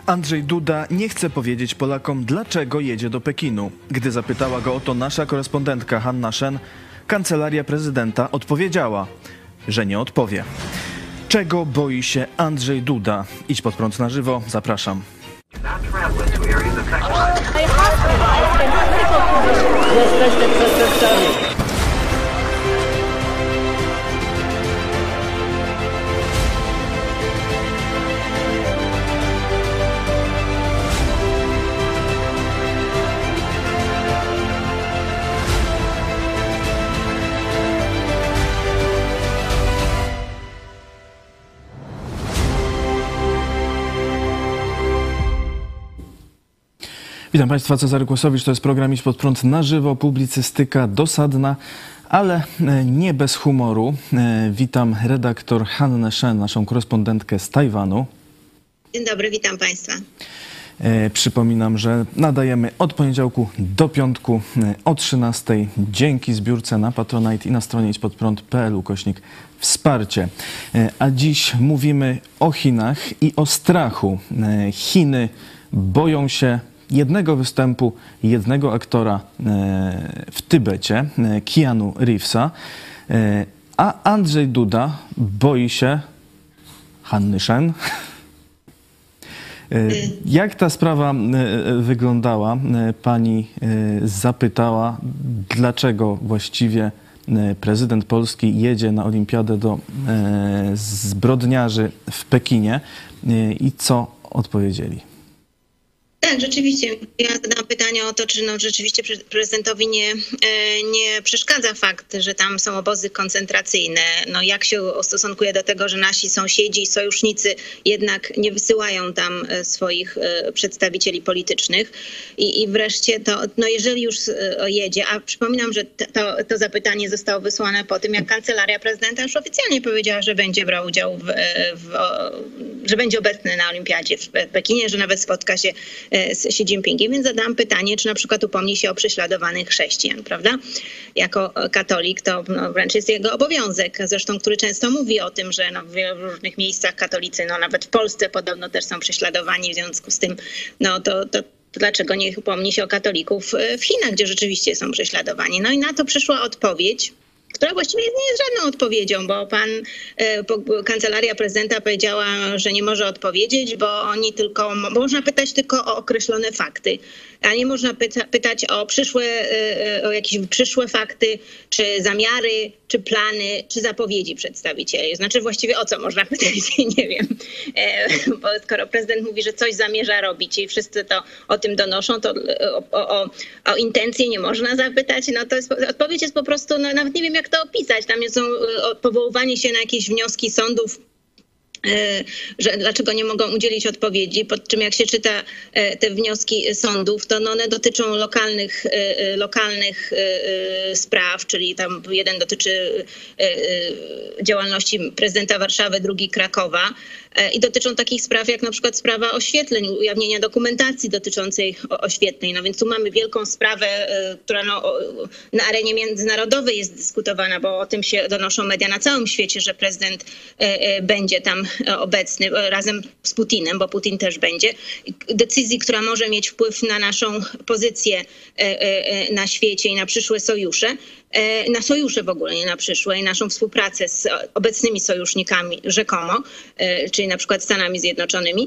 Andrzej Duda nie chce powiedzieć Polakom, dlaczego jedzie do Pekinu. Gdy zapytała go o to nasza korespondentka Hanna Shen, kancelaria prezydenta odpowiedziała, że nie odpowie. Czego boi się Andrzej Duda? Idź pod prąd na żywo, zapraszam. Jesteście przestępcami. Witam Państwa, Cezary Kłosowicz, to jest program Idź pod prąd na żywo, publicystyka dosadna, ale nie bez humoru. Witam redaktor Hannę Shen, naszą korespondentkę z Tajwanu. Dzień dobry, witam Państwa. Przypominam, że nadajemy od poniedziałku do piątku o 13:00 dzięki zbiórce na Patronite i na stronie idźpodprąd.pl/wsparcie. A dziś mówimy o Chinach i o strachu. Chiny boją się jednego występu jednego aktora w Tybecie, Keanu Reevesa, a Andrzej Duda boi się Hanny Shen. Jak ta sprawa wyglądała? Pani zapytała, dlaczego właściwie prezydent Polski jedzie na olimpiadę do zbrodniarzy w Pekinie i co odpowiedzieli? Tak, rzeczywiście. Ja zadałam pytanie o to, czy rzeczywiście prezydentowi nie przeszkadza fakt, że tam są obozy koncentracyjne. Jak się ustosunkuje do tego, że nasi sąsiedzi i sojusznicy jednak nie wysyłają tam swoich przedstawicieli politycznych. I wreszcie jeżeli już jedzie, a przypominam, że to zapytanie zostało wysłane po tym, jak kancelaria prezydenta już oficjalnie powiedziała, że będzie brał udział że będzie obecny na olimpiadzie w Pekinie, że nawet spotka się z Xi Jinpingiem, więc zadałam pytanie, czy na przykład upomni się o prześladowanych chrześcijan, prawda? Jako katolik to wręcz jest jego obowiązek, zresztą który często mówi o tym, że w wielu różnych miejscach katolicy, nawet w Polsce podobno też są prześladowani, w związku z tym to dlaczego nie upomni się o katolików w Chinach, gdzie rzeczywiście są prześladowani. I na to przyszła odpowiedź, która właściwie nie jest żadną odpowiedzią, bo kancelaria prezydenta powiedziała, że nie może odpowiedzieć, bo można pytać tylko o określone fakty, a nie można pytać o jakieś przyszłe fakty, czy zamiary, czy plany, czy zapowiedzi przedstawicieli. Znaczy właściwie o co można pytać, nie wiem. Bo skoro prezydent mówi, że coś zamierza robić i wszyscy to o tym donoszą, to o intencje nie można zapytać. Odpowiedź jest po prostu, nawet nie wiem jak to opisać. Tam jest powoływanie się na jakieś wnioski sądów, że dlaczego nie mogą udzielić odpowiedzi, pod czym jak się czyta te wnioski sądów, to one dotyczą lokalnych spraw, czyli tam jeden dotyczy działalności prezydenta Warszawy, drugi Krakowa i dotyczą takich spraw jak na przykład sprawa oświetleń, ujawnienia dokumentacji dotyczącej oświetleń. Więc tu mamy wielką sprawę, która na arenie międzynarodowej jest dyskutowana, bo o tym się donoszą media na całym świecie, że prezydent będzie tam obecny razem z Putinem, bo Putin też będzie. Decyzji, która może mieć wpływ na naszą pozycję na świecie i na przyszłe sojusze. Na sojusze w ogóle, nie na przyszłe, i naszą współpracę z obecnymi sojusznikami rzekomo, czyli na przykład Stanami Zjednoczonymi,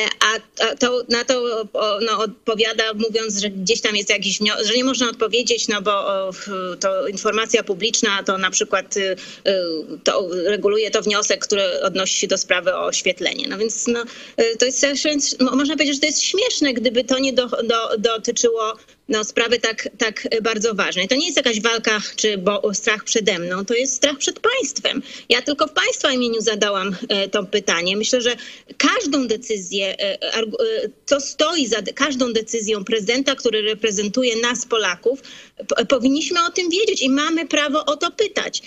na to odpowiada, mówiąc, że gdzieś tam jest jakiś wniosek, że nie można odpowiedzieć, bo to informacja publiczna, to na przykład to reguluje to wniosek, który odnosi się do sprawy o oświetlenie. Więc to jest, można powiedzieć, że to jest śmieszne, gdyby to nie dotyczyło sprawy tak bardzo ważnej. To nie jest jakaś walka czy strach przede mną, to jest strach przed państwem. Ja tylko w państwa imieniu zadałam to pytanie. Myślę, że każdą decyzję, co stoi za każdą decyzją prezydenta, który reprezentuje nas, Polaków, powinniśmy o tym wiedzieć i mamy prawo o to pytać.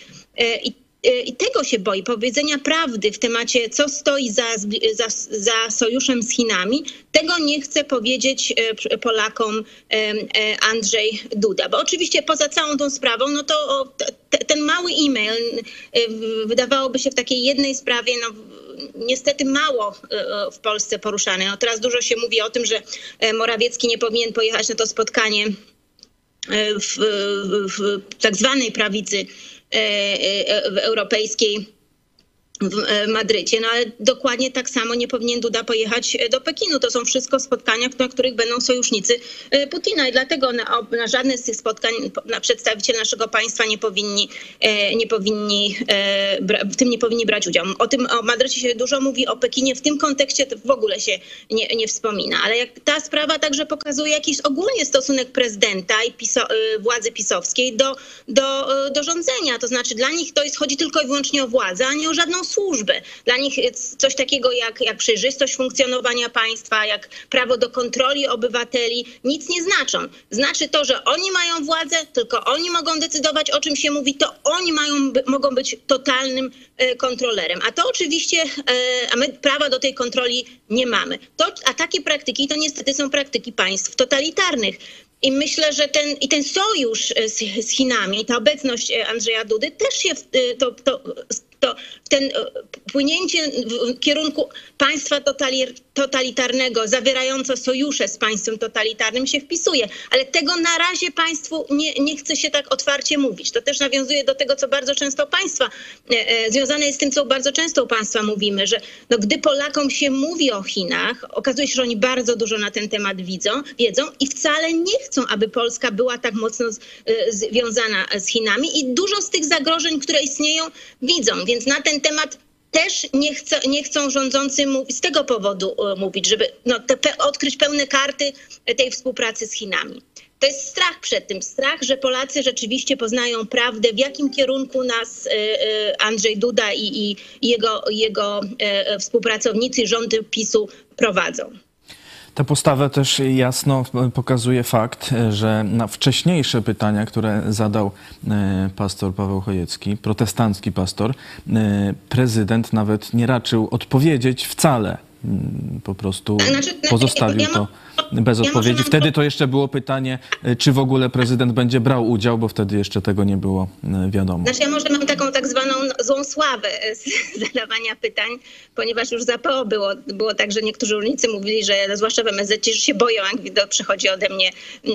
I tego się boi, powiedzenia prawdy w temacie, co stoi za sojuszem z Chinami. Tego nie chce powiedzieć Polakom Andrzej Duda. Bo oczywiście poza całą tą sprawą, to ten mały e-mail wydawałoby się w takiej jednej sprawie niestety mało w Polsce poruszane. No teraz dużo się mówi o tym, że Morawiecki nie powinien pojechać na to spotkanie w tak zwanej prawicy europejskiej w Madrycie, no ale dokładnie tak samo nie powinien Duda pojechać do Pekinu. To są wszystko spotkania, na których będą sojusznicy Putina i dlatego na żadne z tych spotkań przedstawiciele naszego państwa w tym nie powinni brać udziału. O Madrycie się dużo mówi, o Pekinie w tym kontekście to w ogóle się nie wspomina, ale jak ta sprawa także pokazuje jakiś ogólnie stosunek prezydenta i władzy pisowskiej do rządzenia. To znaczy dla nich chodzi tylko i wyłącznie o władzę, a nie o żadną służbę. Dla nich coś takiego jak przejrzystość funkcjonowania państwa, jak prawo do kontroli obywateli nic nie znaczą. Znaczy to, że oni mają władzę, tylko oni mogą decydować, o czym się mówi, to oni mogą być totalnym kontrolerem. A to oczywiście, a my prawa do tej kontroli nie mamy. A takie praktyki to niestety są praktyki państw totalitarnych. I myślę, że ten sojusz z Chinami, ta obecność Andrzeja Dudy też się ten płynięcie w kierunku państwa totalitarnego, zawierające sojusze z państwem totalitarnym się wpisuje. Ale tego na razie państwu nie chce się tak otwarcie mówić. To też nawiązuje do tego, co bardzo często związane jest z tym, co bardzo często u państwa mówimy, że gdy Polakom się mówi o Chinach, okazuje się, że oni bardzo dużo na ten temat wiedzą i wcale nie chcą, aby Polska była tak mocno związana z Chinami i dużo z tych zagrożeń, które istnieją, widzą. Więc na ten temat też nie chcą rządzący z tego powodu mówić, żeby odkryć pełne karty tej współpracy z Chinami. To jest strach przed tym. Strach, że Polacy rzeczywiście poznają prawdę, w jakim kierunku nas Andrzej Duda i jego współpracownicy rządy PiS-u prowadzą. Tę postawę też jasno pokazuje fakt, że na wcześniejsze pytania, które zadał pastor Paweł Chojecki, protestancki pastor, prezydent nawet nie raczył odpowiedzieć wcale. Po prostu pozostawił to bez odpowiedzi. Wtedy to jeszcze było pytanie, czy w ogóle prezydent będzie brał udział, bo wtedy jeszcze tego nie było wiadomo. Znaczy ja może mam taką tak zwaną złą sławę z zadawania pytań, ponieważ już za PO było tak, że niektórzy urzędnicy mówili, że zwłaszcza w MSZ, że się boją, jak przychodzi ode mnie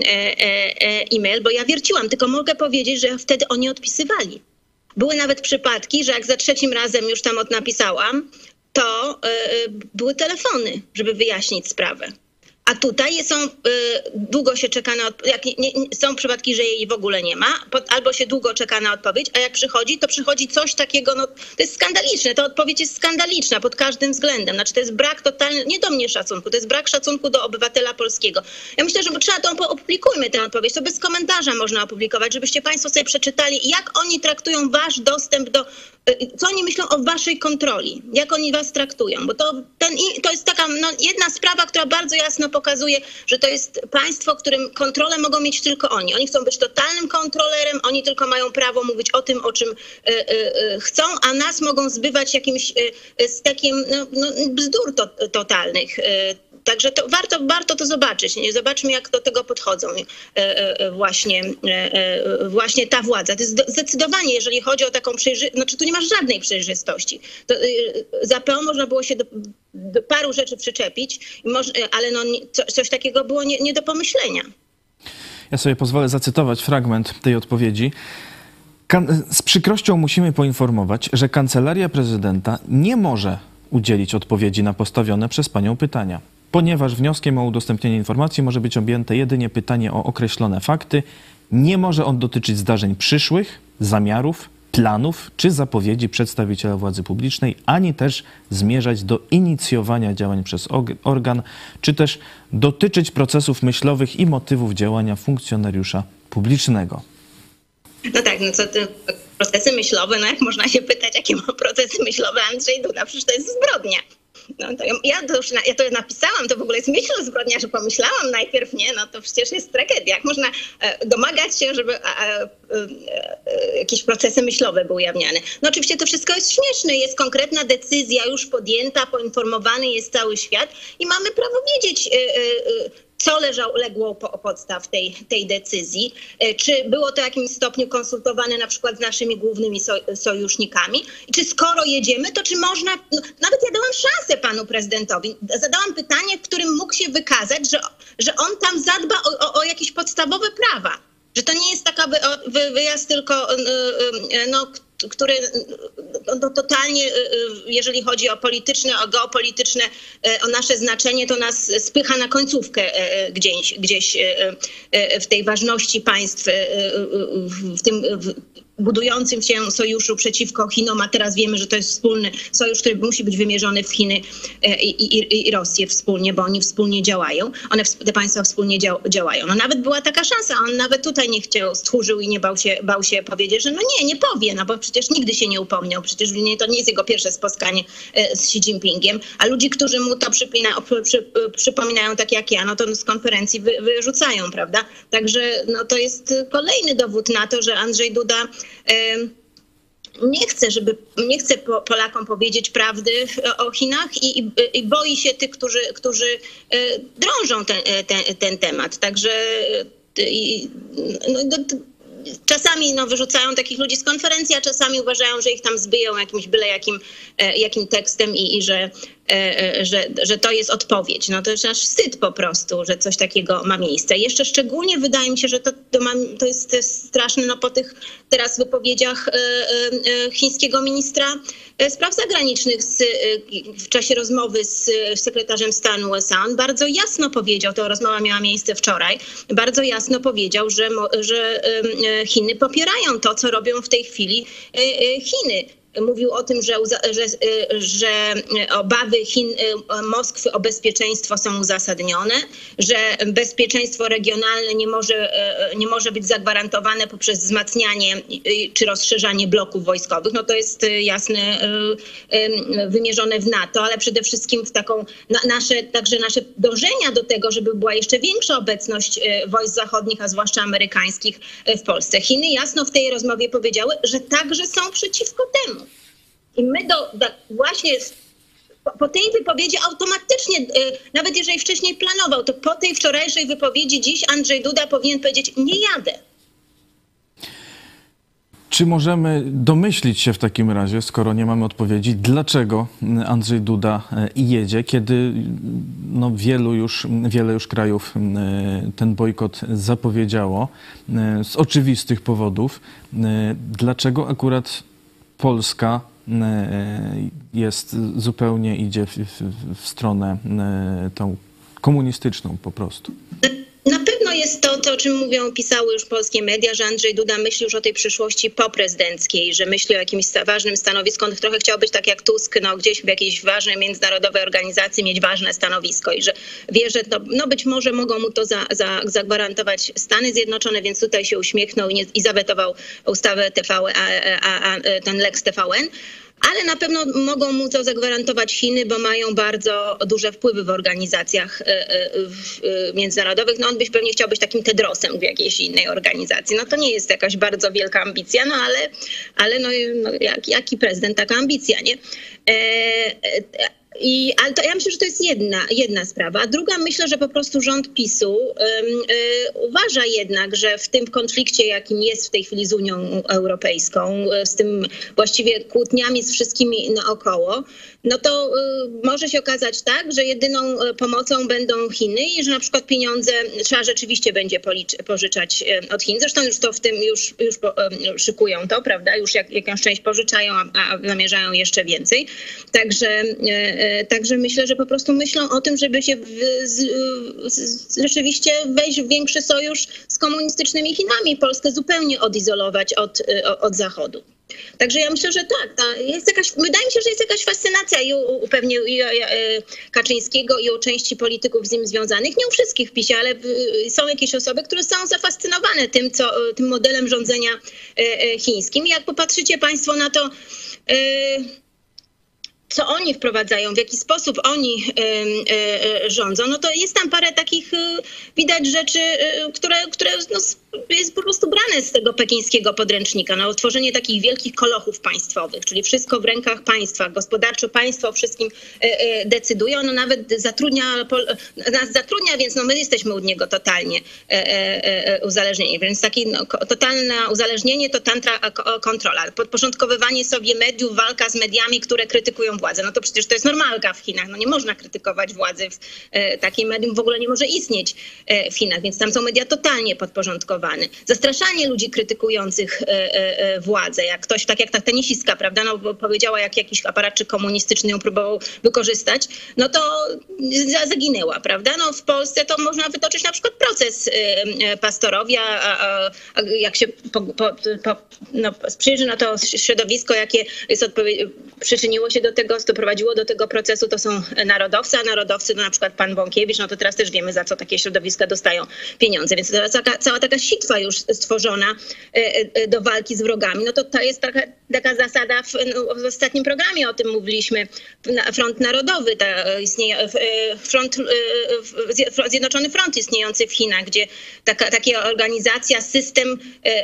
e-mail, bo ja wierciłam, tylko mogę powiedzieć, że wtedy oni odpisywali. Były nawet przypadki, że jak za trzecim razem już tam napisałam, to były telefony, żeby wyjaśnić sprawę. A tutaj długo się czeka na odpowiedź. Są przypadki, że jej w ogóle nie ma, albo się długo czeka na odpowiedź, a jak przychodzi, to przychodzi coś takiego, to jest skandaliczne. Ta odpowiedź jest skandaliczna pod każdym względem. Znaczy to jest brak totalny, nie do mnie szacunku, to jest brak szacunku do obywatela polskiego. Ja myślę, że opublikujmy tę odpowiedź, to bez komentarza można opublikować, żebyście państwo sobie przeczytali, jak oni traktują wasz dostęp co oni myślą o waszej kontroli, jak oni was traktują, bo to jest taka jedna sprawa, która bardzo jasno pokazuje, że to jest państwo, w którym kontrolę mogą mieć tylko oni. Oni chcą być totalnym kontrolerem, oni tylko mają prawo mówić o tym, o czym chcą, a nas mogą zbywać jakimś stekiem bzdur totalnych. Także to warto to zobaczyć. Zobaczmy, jak do tego podchodzą właśnie ta władza. To jest zdecydowanie, jeżeli chodzi o taką tu nie masz żadnej przejrzystości. Za PO można było się do paru rzeczy przyczepić, ale coś takiego było nie do pomyślenia. Ja sobie pozwolę zacytować fragment tej odpowiedzi. Z przykrością musimy poinformować, że Kancelaria Prezydenta nie może udzielić odpowiedzi na postawione przez panią pytania, ponieważ wnioskiem o udostępnienie informacji może być objęte jedynie pytanie o określone fakty. Nie może on dotyczyć zdarzeń przyszłych, zamiarów, planów czy zapowiedzi przedstawiciela władzy publicznej, ani też zmierzać do inicjowania działań przez organ, czy też dotyczyć procesów myślowych i motywów działania funkcjonariusza publicznego. No tak, procesy myślowe, jak można się pytać, jakie ma procesy myślowe Andrzej Duda, przecież to jest zbrodnia. Ja to napisałam, to w ogóle jest myśl zbrodnia, że pomyślałam najpierw, to przecież jest tragedia. Jak można domagać się, żeby jakieś procesy myślowe były ujawniane? No oczywiście to wszystko jest śmieszne, jest konkretna decyzja już podjęta, poinformowany jest cały świat i mamy prawo wiedzieć, co legło u podstaw tej decyzji, czy było to w jakimś stopniu konsultowane na przykład z naszymi głównymi sojusznikami, i czy skoro jedziemy, to czy można, nawet ja dałam szansę panu prezydentowi, zadałam pytanie, w którym mógł się wykazać, że on tam zadba o jakieś podstawowe prawa, że to nie jest taka wyjazd tylko, który totalnie, jeżeli chodzi o polityczne, o geopolityczne, o nasze znaczenie, to nas spycha na końcówkę gdzieś w tej ważności państw, w tym budującym się sojuszu przeciwko Chinom, a teraz wiemy, że to jest wspólny sojusz, który musi być wymierzony w Chiny i Rosję wspólnie, bo oni wspólnie działają. Te państwa wspólnie działają. No nawet była taka szansa, on nawet tutaj nie chciał, stchórzył i nie bał się powiedzieć, że nie powie, no bo przecież nigdy się nie upomniał, przecież to nie jest jego pierwsze spotkanie z Xi Jinpingiem, a ludzi, którzy mu to przypominają tak jak ja, no to z konferencji wyrzucają, prawda? Także no to jest kolejny dowód na to, że Andrzej Duda nie chce Polakom powiedzieć prawdy o Chinach i boi się tych, którzy drążą ten temat. Także czasami wyrzucają takich ludzi z konferencji, a czasami uważają, że ich tam zbyją jakimś byle jakim tekstem i że to jest odpowiedź. No to jest aż wstyd po prostu, że coś takiego ma miejsce. Jeszcze szczególnie wydaje mi się, że to jest straszne po tych teraz wypowiedziach chińskiego ministra spraw zagranicznych w czasie rozmowy z sekretarzem stanu USA. On bardzo jasno powiedział, ta rozmowa miała miejsce wczoraj, bardzo jasno powiedział, że Chiny popierają to, co robią w tej chwili Chiny. Mówił o tym, że obawy Moskwy o bezpieczeństwo są uzasadnione, że bezpieczeństwo regionalne nie może być zagwarantowane poprzez wzmacnianie czy rozszerzanie bloków wojskowych. No to jest jasne, wymierzone w NATO, ale przede wszystkim w także nasze dążenia do tego, żeby była jeszcze większa obecność wojsk zachodnich, a zwłaszcza amerykańskich w Polsce. Chiny jasno w tej rozmowie powiedziały, że także są przeciwko temu. I my właśnie po tej wypowiedzi automatycznie, nawet jeżeli wcześniej planował, to po tej wczorajszej wypowiedzi dziś Andrzej Duda powinien powiedzieć: nie jadę. Czy możemy domyślić się w takim razie, skoro nie mamy odpowiedzi, dlaczego Andrzej Duda jedzie, kiedy wiele już krajów ten bojkot zapowiedziało z oczywistych powodów? Dlaczego akurat Polska idzie w stronę tą komunistyczną po prostu? Na pewno jest to, o czym pisały już polskie media, że Andrzej Duda myśli już o tej przyszłości poprezydenckiej, że myśli o jakimś ważnym stanowisku. On trochę chciał być tak jak Tusk, gdzieś w jakiejś ważnej międzynarodowej organizacji mieć ważne stanowisko i że wie, że być może mogą mu to zagwarantować Stany Zjednoczone, więc tutaj się uśmiechnął i zawetował ustawę ten Lex TVN. Ale na pewno mogą mu to zagwarantować Chiny, bo mają bardzo duże wpływy w organizacjach międzynarodowych. On byś pewnie chciał być takim Tedrosem w jakiejś innej organizacji. To nie jest jakaś bardzo wielka ambicja, ale jaki prezydent, taka ambicja, nie? Ale to ja myślę, że to jest jedna sprawa. A druga, myślę, że po prostu rząd PiS-u uważa jednak, że w tym konflikcie, jakim jest w tej chwili z Unią Europejską, z tym właściwie kłótniami z wszystkimi naokoło, to może się okazać tak, że jedyną pomocą będą Chiny i że na przykład pieniądze trzeba rzeczywiście będzie pożyczać od Chin. Zresztą już to w tym już szykują to, prawda? Już jakąś część pożyczają, a zamierzają jeszcze więcej. Także myślę, że po prostu myślą o tym, żeby się rzeczywiście wejść w większy sojusz z komunistycznymi Chinami i Polskę zupełnie odizolować od Zachodu. Także ja myślę, że tak. Wydaje mi się, że jest jakaś fascynacja pewnie i Kaczyńskiego i u części polityków z nim związanych. Nie u wszystkich w PiS-ie, ale są jakieś osoby, które są zafascynowane tym modelem rządzenia chińskim. I jak popatrzycie państwo na to, co oni wprowadzają, w jaki sposób oni rządzą, to jest tam parę takich, widać rzeczy, które jest po prostu brane z tego pekińskiego podręcznika, no, tworzenie takich wielkich kolochów państwowych, czyli wszystko w rękach państwa, gospodarczo państwo o wszystkim decyduje, ono nawet nas zatrudnia, więc no, my jesteśmy od niego totalnie uzależnieni, więc takie totalne uzależnienie to tantra kontrola, podporządkowywanie sobie mediów, walka z mediami, które krytykują władzę, no to przecież to jest normalka w Chinach, no nie można krytykować władzy, takie medium w ogóle nie może istnieć w Chinach, więc tam są media totalnie podporządkowane. Zastraszanie ludzi krytykujących władzę, jak ktoś, tak jak ta tenisistka, prawda, no powiedziała, jak jakiś aparatczyk komunistyczny ją próbował wykorzystać, no to zaginęła, prawda? No w Polsce to można wytoczyć na przykład proces Pastorowi, jak się przyjrzy na to środowisko, jakie jest przyczyniło się do tego, doprowadziło do tego procesu, to są narodowcy, a narodowcy to na przykład pan Bąkiewicz, no to teraz też wiemy, za co takie środowiska dostają pieniądze, więc teraz cała taka sitwa już stworzona do walki z wrogami, no to jest taka zasada, w ostatnim programie o tym mówiliśmy, Front Narodowy, Zjednoczony Front istniejący w Chinach, gdzie taka organizacja, system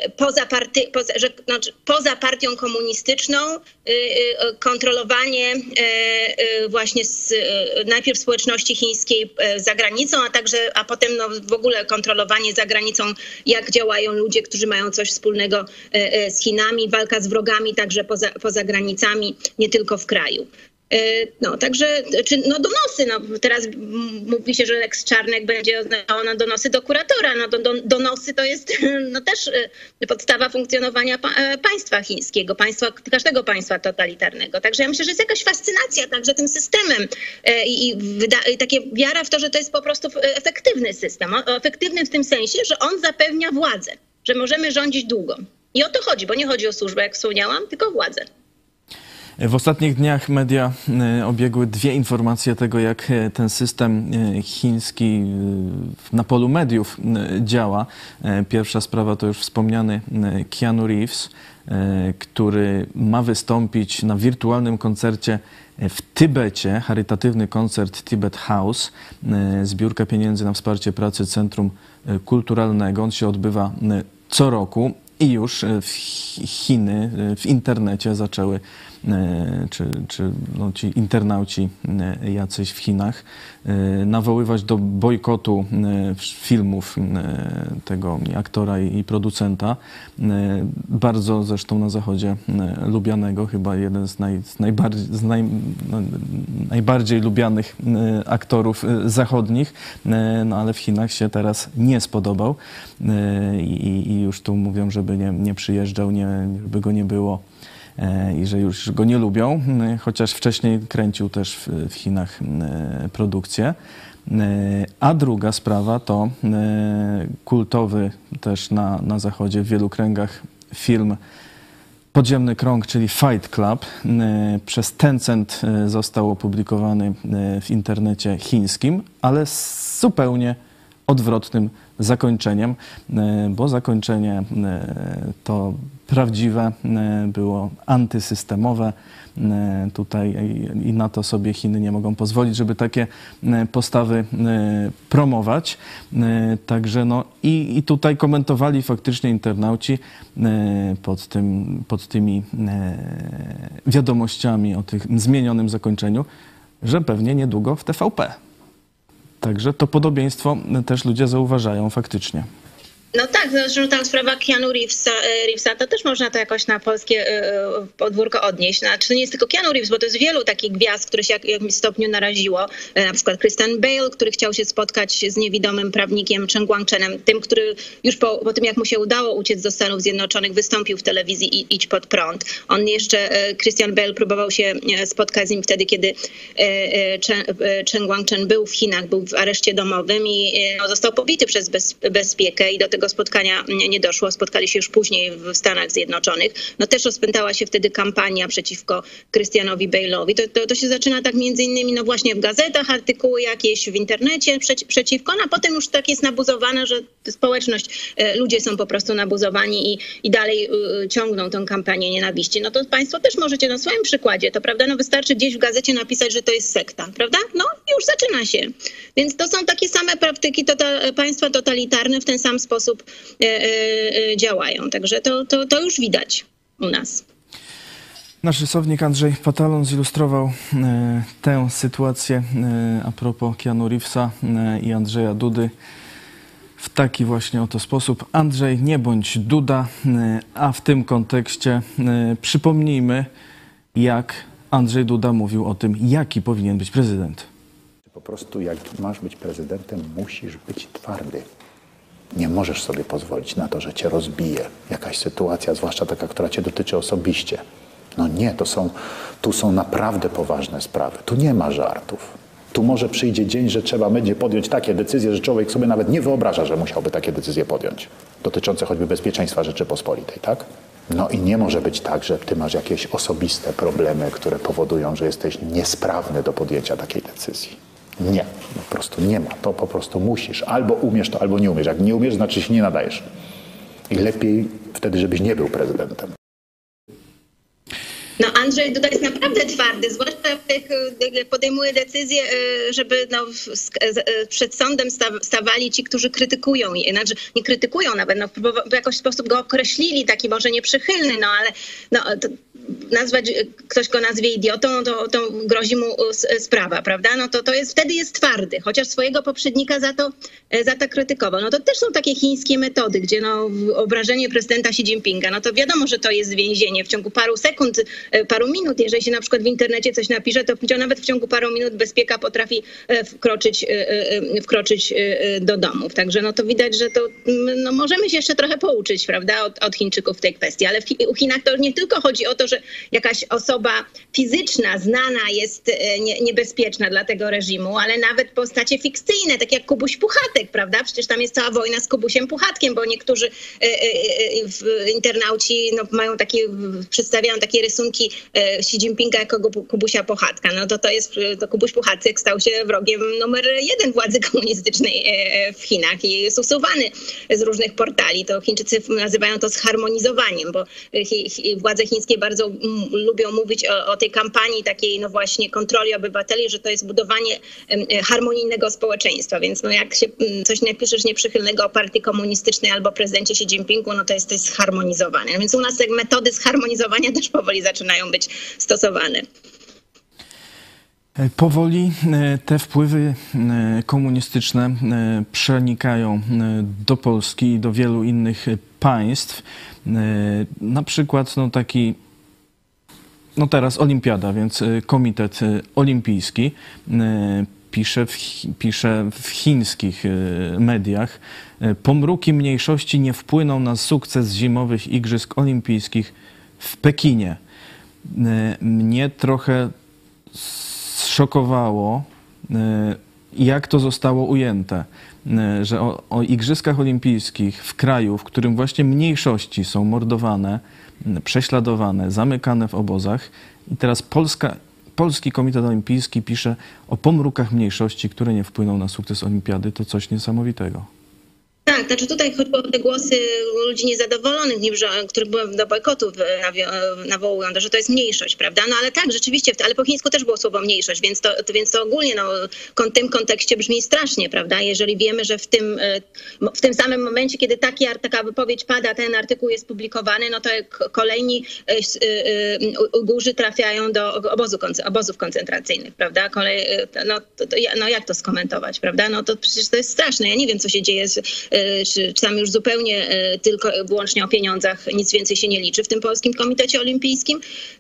poza partią komunistyczną, kontrolowanie właśnie najpierw społeczności chińskiej za granicą, a potem no, w ogóle kontrolowanie za granicą, jak działają ludzie, którzy mają coś wspólnego z Chinami, walka z wrogami także poza granicami, nie tylko w kraju. No, także, donosy, no, teraz mówi się, że Lex Czarnek będzie oznaczało na donosy do kuratora, no, donosy to jest no, też podstawa funkcjonowania państwa chińskiego, każdego państwa totalitarnego. Także ja myślę, że jest jakaś fascynacja także tym systemem i takie wiara w to, że to jest po prostu efektywny system, efektywny w tym sensie, że on zapewnia władzę, że możemy rządzić długo. I o to chodzi, bo nie chodzi o służbę, jak wspomniałam, tylko o władzę. W ostatnich dniach media obiegły dwie informacje tego, jak ten system chiński na polu mediów działa. Pierwsza sprawa to już wspomniany Keanu Reeves, który ma wystąpić na wirtualnym koncercie w Tybecie, charytatywny koncert Tibet House, zbiórka pieniędzy na wsparcie pracy Centrum Kulturalnego. On się odbywa co roku i już Chiny w internecie zaczęły, czy ci internauci jacyś w Chinach, nawoływać do bojkotu filmów tego aktora i producenta, bardzo zresztą na Zachodzie lubianego, chyba jeden z najbardziej lubianych aktorów zachodnich, no ale w Chinach się teraz nie spodobał i już tu mówią, żeby nie przyjeżdżał, żeby go nie było i że już go nie lubią, chociaż wcześniej kręcił też w Chinach produkcję. A druga sprawa to kultowy też na Zachodzie w wielu kręgach film Podziemny Krąg, czyli Fight Club. Przez Tencent został opublikowany w internecie chińskim, ale z zupełnie odwrotnym zakończeniem, bo zakończenie to prawdziwe, było antysystemowe. Tutaj i na to sobie Chiny nie mogą pozwolić, żeby takie postawy promować. Także no i tutaj komentowali faktycznie internauci pod tymi wiadomościami o tym zmienionym zakończeniu, że pewnie niedługo w TVP. Także to podobieństwo też ludzie zauważają faktycznie. No tak, zresztą ta sprawa Keanu Reevesa, to też można to jakoś na polskie podwórko odnieść. Znaczy to nie jest tylko Keanu Reeves, bo to jest wielu takich gwiazd, które się w jakimś stopniu naraziło. Na przykład Christian Bale, który chciał się spotkać z niewidomym prawnikiem Chen Guangchenem, tym, który już po tym, jak mu się udało uciec do Stanów Zjednoczonych, wystąpił w telewizji Idź pod prąd. On jeszcze, Christian Bale, próbował się spotkać z nim wtedy, kiedy Chen Guangchen był w Chinach, był w areszcie domowym i został pobity przez bezpiekę i do tego spotkania nie doszło. Spotkali się już później w Stanach Zjednoczonych. No też rozpętała się wtedy kampania przeciwko Christianowi Bale'owi. To się zaczyna tak między innymi no właśnie w gazetach, artykuły jakieś w internecie przeciwko, no a potem już tak jest nabuzowane, że społeczność, ludzie są po prostu nabuzowani i dalej ciągną tą kampanię nienawiści. No to państwo też możecie na swoim przykładzie, to prawda, no wystarczy gdzieś w gazecie napisać, że to jest sekta, prawda? No już zaczyna się. Więc to są takie same praktyki państwa totalitarne w ten sam sposób sposób działają. Także to już widać u nas. Nasz rysownik Andrzej Patalon zilustrował tę sytuację a propos Keanu Reevesa i Andrzeja Dudy w taki właśnie oto sposób. Andrzej, nie bądź Duda, a w tym kontekście przypomnijmy, jak Andrzej Duda mówił o tym, jaki powinien być prezydent. Po prostu jak masz być prezydentem, musisz być twardy. Nie możesz sobie pozwolić na to, że cię rozbije jakaś sytuacja, zwłaszcza taka, która cię dotyczy osobiście. No nie, tu są naprawdę poważne sprawy. Tu nie ma żartów. Tu może przyjdzie dzień, że trzeba będzie podjąć takie decyzje, że człowiek sobie nawet nie wyobraża, że musiałby takie decyzje podjąć. Dotyczące choćby bezpieczeństwa Rzeczypospolitej, tak? No i nie może być tak, że ty masz jakieś osobiste problemy, które powodują, że jesteś niesprawny do podjęcia takiej decyzji. Nie, po prostu nie ma. To po prostu musisz. Albo umiesz to, albo nie umiesz. Jak nie umiesz, znaczy się nie nadajesz. I lepiej wtedy, żebyś nie był prezydentem. No Andrzej Duda jest naprawdę twardy, zwłaszcza jak podejmuje decyzję, żeby przed sądem stawali ci, którzy krytykują. Znaczy nie krytykują nawet, w jakiś sposób go określili, taki może nieprzychylny, ale ktoś go nazwie idiotą, to grozi mu sprawa, prawda? Wtedy jest twardy, chociaż swojego poprzednika za to krytykował. No to też są takie chińskie metody, gdzie obrażenie prezydenta Xi Jinpinga, to wiadomo, że to jest więzienie w ciągu paru sekund, paru minut. Jeżeli się na przykład w internecie coś napisze, to nawet w ciągu paru minut bezpieka potrafi wkroczyć do domów. Także to widać, że możemy się jeszcze trochę pouczyć, prawda, od Chińczyków w tej kwestii. Ale u Chinach to nie tylko chodzi o to, że jakaś osoba fizyczna, znana jest niebezpieczna dla tego reżimu, ale nawet postacie fikcyjne, tak jak Kubuś Puchatek, prawda? Przecież tam jest cała wojna z Kubusiem Puchatkiem, bo niektórzy internauci przedstawiają takie rysunki Xi Jinpinga jako Kubusia Puchatka. To Kubuś Puchatek stał się wrogiem numer 1 władzy komunistycznej w Chinach i jest usuwany z różnych portali. To Chińczycy nazywają to zharmonizowaniem, bo władze chińskie bardzo lubią mówić o tej kampanii takiej właśnie kontroli obywateli, że to jest budowanie harmonijnego społeczeństwa. Więc jak się coś napiszesz nieprzychylnego o partii komunistycznej albo prezydencie Xi Jinpingu, to jest zharmonizowane. Więc u nas te metody zharmonizowania też powoli zaczynają być stosowane. Powoli te wpływy komunistyczne przenikają do Polski i do wielu innych państw. Na przykład teraz olimpiada, więc Komitet Olimpijski pisze w chińskich mediach: pomruki mniejszości nie wpłyną na sukces zimowych Igrzysk Olimpijskich w Pekinie. Mnie trochę zszokowało, jak to zostało ujęte, że o Igrzyskach Olimpijskich w kraju, w którym właśnie mniejszości są mordowane, prześladowane, zamykane w obozach, i teraz Polski Komitet Olimpijski pisze o pomrukach mniejszości, które nie wpłyną na sukces olimpiady. To coś niesamowitego. Tak, tutaj chodziło o te głosy ludzi niezadowolonych, których do bojkotów nawołują, że to jest mniejszość, prawda? Ale tak, rzeczywiście, ale po chińsku też było słowo mniejszość, więc to ogólnie w tym kontekście brzmi strasznie, prawda? Jeżeli wiemy, że w tym samym momencie, kiedy taka wypowiedź pada, ten artykuł jest publikowany, to kolejni Ujgurzy trafiają do obozów koncentracyjnych, prawda? Jak to skomentować, prawda? To przecież to jest straszne. Ja nie wiem, co się dzieje czy tam już zupełnie tylko wyłącznie o pieniądzach, nic więcej się nie liczy w tym Polskim Komitecie Olimpijskim,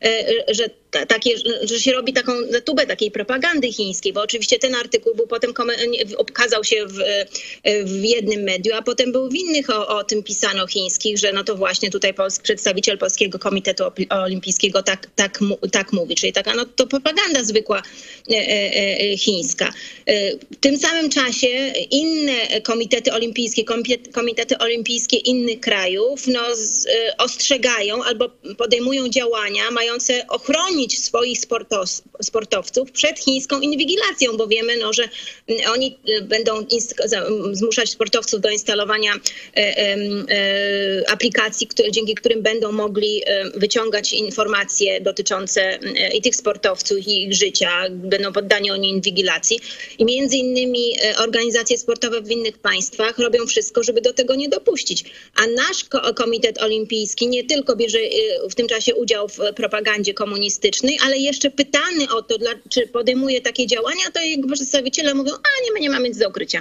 że się robi taką tubę takiej propagandy chińskiej, bo oczywiście ten artykuł był potem okazał się w jednym medium, a potem był w innych o tym pisano chińskich, że to właśnie tutaj przedstawiciel Polskiego Komitetu Olimpijskiego tak mówi, czyli taka to propaganda zwykła chińska. W tym samym czasie inne komitety olimpijskie innych krajów ostrzegają albo podejmują działania mające ochronić chronić swoich sportowców przed chińską inwigilacją, bo wiemy, no, że oni będą zmuszać sportowców do instalowania aplikacji, dzięki którym będą mogli wyciągać informacje dotyczące i tych sportowców, i ich życia, będą poddani oni inwigilacji. I między innymi organizacje sportowe w innych państwach robią wszystko, żeby do tego nie dopuścić. A nasz Komitet Olimpijski nie tylko bierze w tym czasie udział w propagandzie komunistycznej, ale jeszcze pytany o to, czy podejmuje takie działania, to jego przedstawiciele mówią, a nie mamy nic do ukrycia.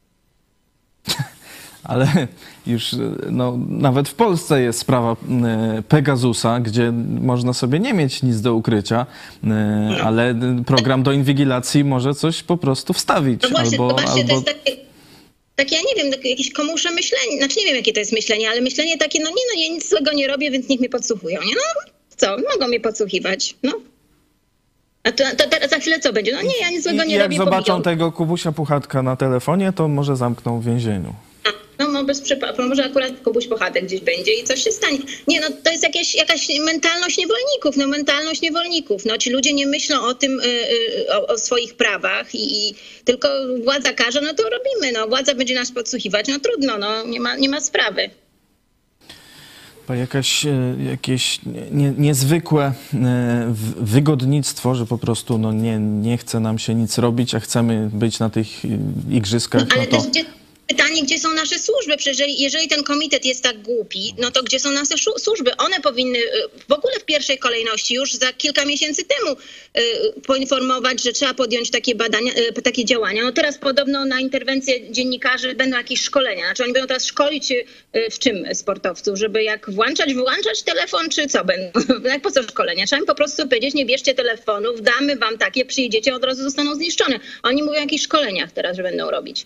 Ale już no, nawet w Polsce jest sprawa Pegasusa, gdzie można sobie nie mieć nic do ukrycia, ale program do inwigilacji może coś po prostu wstawić. No właśnie, albo to jest takie, ja nie wiem, jakieś komusze myślenie, znaczy nie wiem, jakie to jest myślenie, ale myślenie takie, no ja nic złego nie robię, więc niech mnie podsłuchują, nie? No co, mogą mnie podsłuchiwać, no. A to za chwilę co będzie? No nie, ja nic złego nie robię. Jak zobaczą tego Kubusia Puchatka na telefonie, to może zamkną w więzieniu. No może akurat Kubuś Puchatek gdzieś będzie i coś się stanie. Nie, no to jest jakaś mentalność niewolników. No ci ludzie nie myślą o tym, o swoich prawach i tylko władza każe, no to robimy. No władza będzie nas podsłuchiwać, no trudno, no nie ma sprawy. Jakieś niezwykłe wygodnictwo, że po prostu no nie chce nam się nic robić, a chcemy być na tych igrzyskach. Ale no to... też pytanie, gdzie są nasze służby? Przecież jeżeli ten komitet jest tak głupi, no to gdzie są nasze służby? One powinny w ogóle w pierwszej kolejności już za kilka miesięcy temu poinformować, że trzeba podjąć takie badania, takie działania. No teraz podobno na interwencję dziennikarzy będą jakieś szkolenia. Znaczy oni będą teraz szkolić w czym sportowców? Żeby jak wyłączać telefon, czy co będą? Po co szkolenia? Trzeba im po prostu powiedzieć, nie bierzcie telefonów, damy wam takie, przyjdziecie, od razu zostaną zniszczone. Oni mówią o jakichś szkoleniach teraz, że będą robić.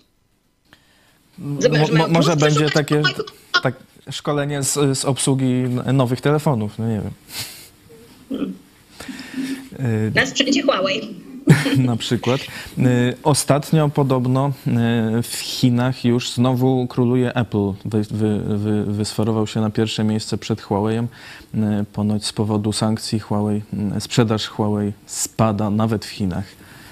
Może będzie takie szkolenie z obsługi nowych telefonów, no nie wiem. Na sprzęcie Huawei. Na przykład. Ostatnio podobno w Chinach już znowu króluje Apple. Wysferował się na pierwsze miejsce przed Huawei'em. Ponoć z powodu sankcji sprzedaż Huawei spada nawet w Chinach.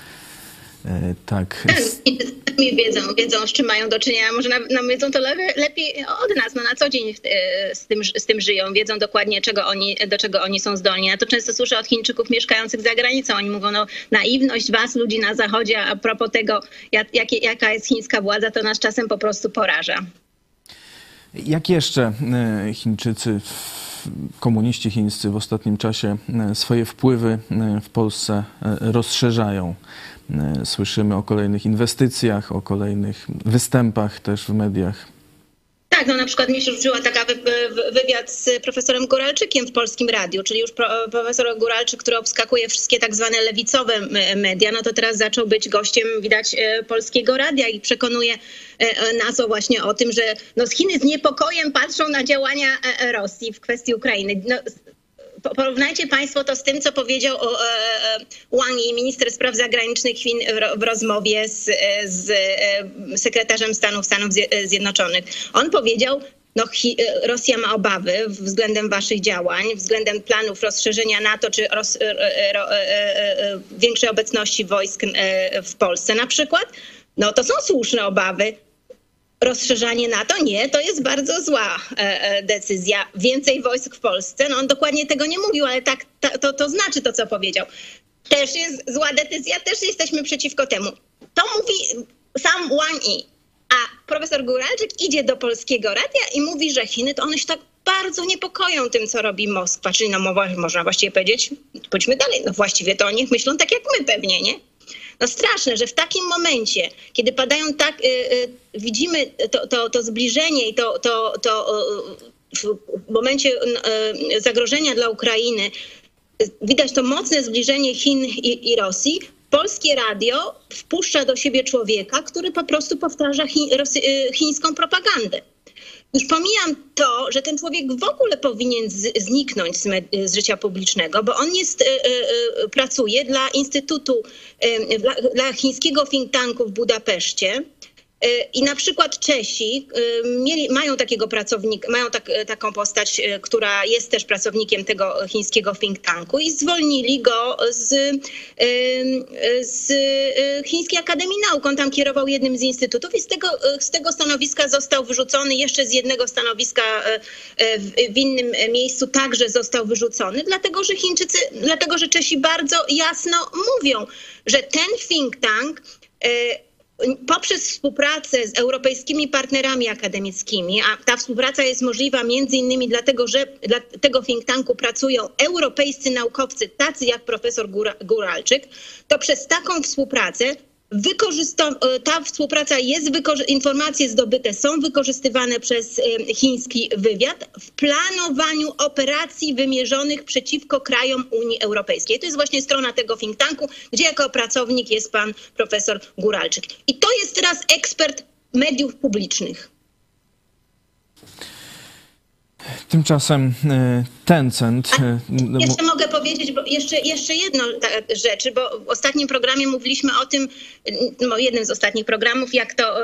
Tak. Wiedzą, z czym mają do czynienia. Może wiedzą to lepiej od nas. No, na co dzień z tym żyją. Wiedzą dokładnie, do czego oni są zdolni. Ja to często słyszę od Chińczyków mieszkających za granicą. Oni mówią, no naiwność was, ludzi na Zachodzie, a propos tego, jaka jest chińska władza, to nas czasem po prostu poraża. Jak jeszcze Chińczycy, komuniści chińscy w ostatnim czasie swoje wpływy w Polsce rozszerzają? Słyszymy o kolejnych inwestycjach, o kolejnych występach też w mediach. Tak, no na przykład mnie się rzuciła taka wywiad z profesorem Góralczykiem w Polskim Radiu, czyli już profesor Góralczyk, który obskakuje wszystkie tak zwane lewicowe media, no to teraz zaczął być gościem, widać, Polskiego Radia i przekonuje nas właśnie o tym, że no Chiny z niepokojem patrzą na działania Rosji w kwestii Ukrainy. No, porównajcie państwo to z tym, co powiedział Wang Yi, minister spraw zagranicznych Chin w rozmowie z sekretarzem stanu Stanów Zjednoczonych. On powiedział, no Rosja ma obawy względem waszych działań, względem planów rozszerzenia NATO czy większej obecności wojsk w Polsce na przykład. No to są słuszne obawy. Rozszerzanie NATO? Nie, to jest bardzo zła decyzja. Więcej wojsk w Polsce? No on dokładnie tego nie mówił, ale tak to znaczy to, co powiedział. Też jest zła decyzja, też jesteśmy przeciwko temu. To mówi sam Wang Yi, a profesor Góralczyk idzie do Polskiego Radia i mówi, że Chiny to one się tak bardzo niepokoją tym, co robi Moskwa. Czyli no można właściwie powiedzieć, pójdźmy dalej, no właściwie to o nich myślą tak jak my pewnie, nie? No straszne, że w takim momencie, kiedy padają tak, widzimy to zbliżenie i w momencie zagrożenia dla Ukrainy, widać to mocne zbliżenie Chin i Rosji, Polskie Radio wpuszcza do siebie człowieka, który po prostu powtarza chińską propagandę. Już pomijam to, że ten człowiek w ogóle powinien zniknąć z życia publicznego, bo on pracuje dla Instytutu, dla chińskiego think tanku w Budapeszcie, I na przykład Czesi mają takiego pracownika, mają taką postać, która jest też pracownikiem tego chińskiego think tanku i zwolnili go z Chińskiej Akademii Nauk. On tam kierował jednym z instytutów i z tego stanowiska został wyrzucony. Jeszcze z jednego stanowiska w innym miejscu także został wyrzucony, dlatego że Czesi bardzo jasno mówią, że ten think tank poprzez współpracę z europejskimi partnerami akademickimi, a ta współpraca jest możliwa między innymi dlatego, że dla tego think tanku pracują europejscy naukowcy, tacy jak profesor Guralczyk, to przez taką współpracę ta współpraca informacje zdobyte są wykorzystywane przez chiński wywiad w planowaniu operacji wymierzonych przeciwko krajom Unii Europejskiej. To jest właśnie strona tego think tanku, gdzie jako pracownik jest pan profesor Guralczyk. I to jest teraz ekspert mediów publicznych. Tymczasem Tencent... Jeszcze mogę powiedzieć, bo jeszcze jedną rzecz, bo w ostatnim programie mówiliśmy o tym, jednym z ostatnich programów, jak to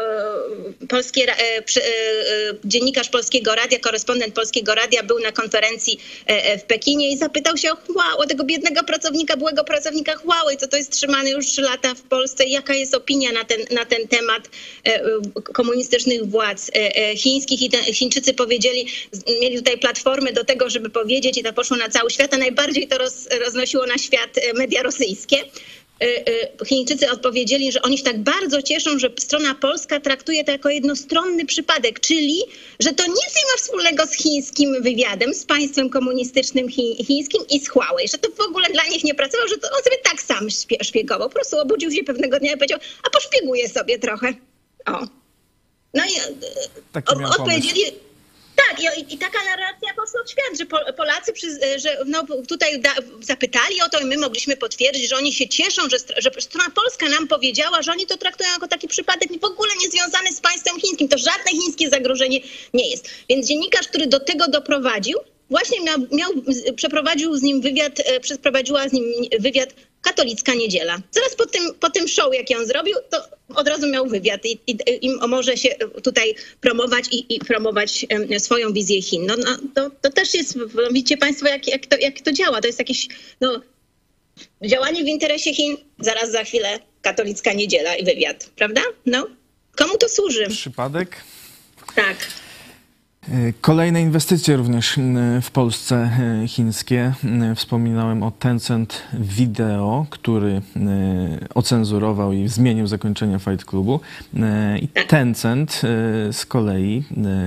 dziennikarz Polskiego Radia, korespondent Polskiego Radia był na konferencji w Pekinie i zapytał się o tego biednego pracownika, byłego pracownika Huawei, co to jest trzymany już 3 lata w Polsce i jaka jest opinia na ten temat komunistycznych władz chińskich. I Chińczycy mieli tutaj platformę do tego, żeby powiedzieć, i to poszło na cały świat, a najbardziej to roznosiło na świat media rosyjskie. Chińczycy odpowiedzieli, że oni się tak bardzo cieszą, że strona polska traktuje to jako jednostronny przypadek, czyli że to nic nie ma wspólnego z chińskim wywiadem, z państwem komunistycznym chińskim i z Huawei, że to w ogóle dla nich nie pracował, że to on sobie tak sam szpiegował. Po prostu obudził się pewnego dnia i powiedział, a poszpieguję sobie trochę. No i odpowiedzieli... Tak, i taka narracja poszła w świat, że Polacy tutaj zapytali o to i my mogliśmy potwierdzić, że oni się cieszą, że strona polska nam powiedziała, że oni to traktują jako taki przypadek w ogóle niezwiązany z państwem chińskim. To żadne chińskie zagrożenie nie jest. Więc dziennikarz, który do tego doprowadził, właśnie przeprowadziła z nim wywiad Katolicka Niedziela. Zaraz po tym show, jaki on zrobił, to od razu miał wywiad i może się tutaj promować i promować swoją wizję Chin. To też jest, widzicie państwo, jak to działa. To jest jakieś działanie w interesie Chin, zaraz za chwilę Katolicka Niedziela i wywiad, prawda? Komu to służy? Przypadek? Tak. Kolejne inwestycje również w Polsce chińskie. Wspominałem o Tencent Video, który ocenzurował i zmienił zakończenie Fight Clubu. I Tencent z kolei,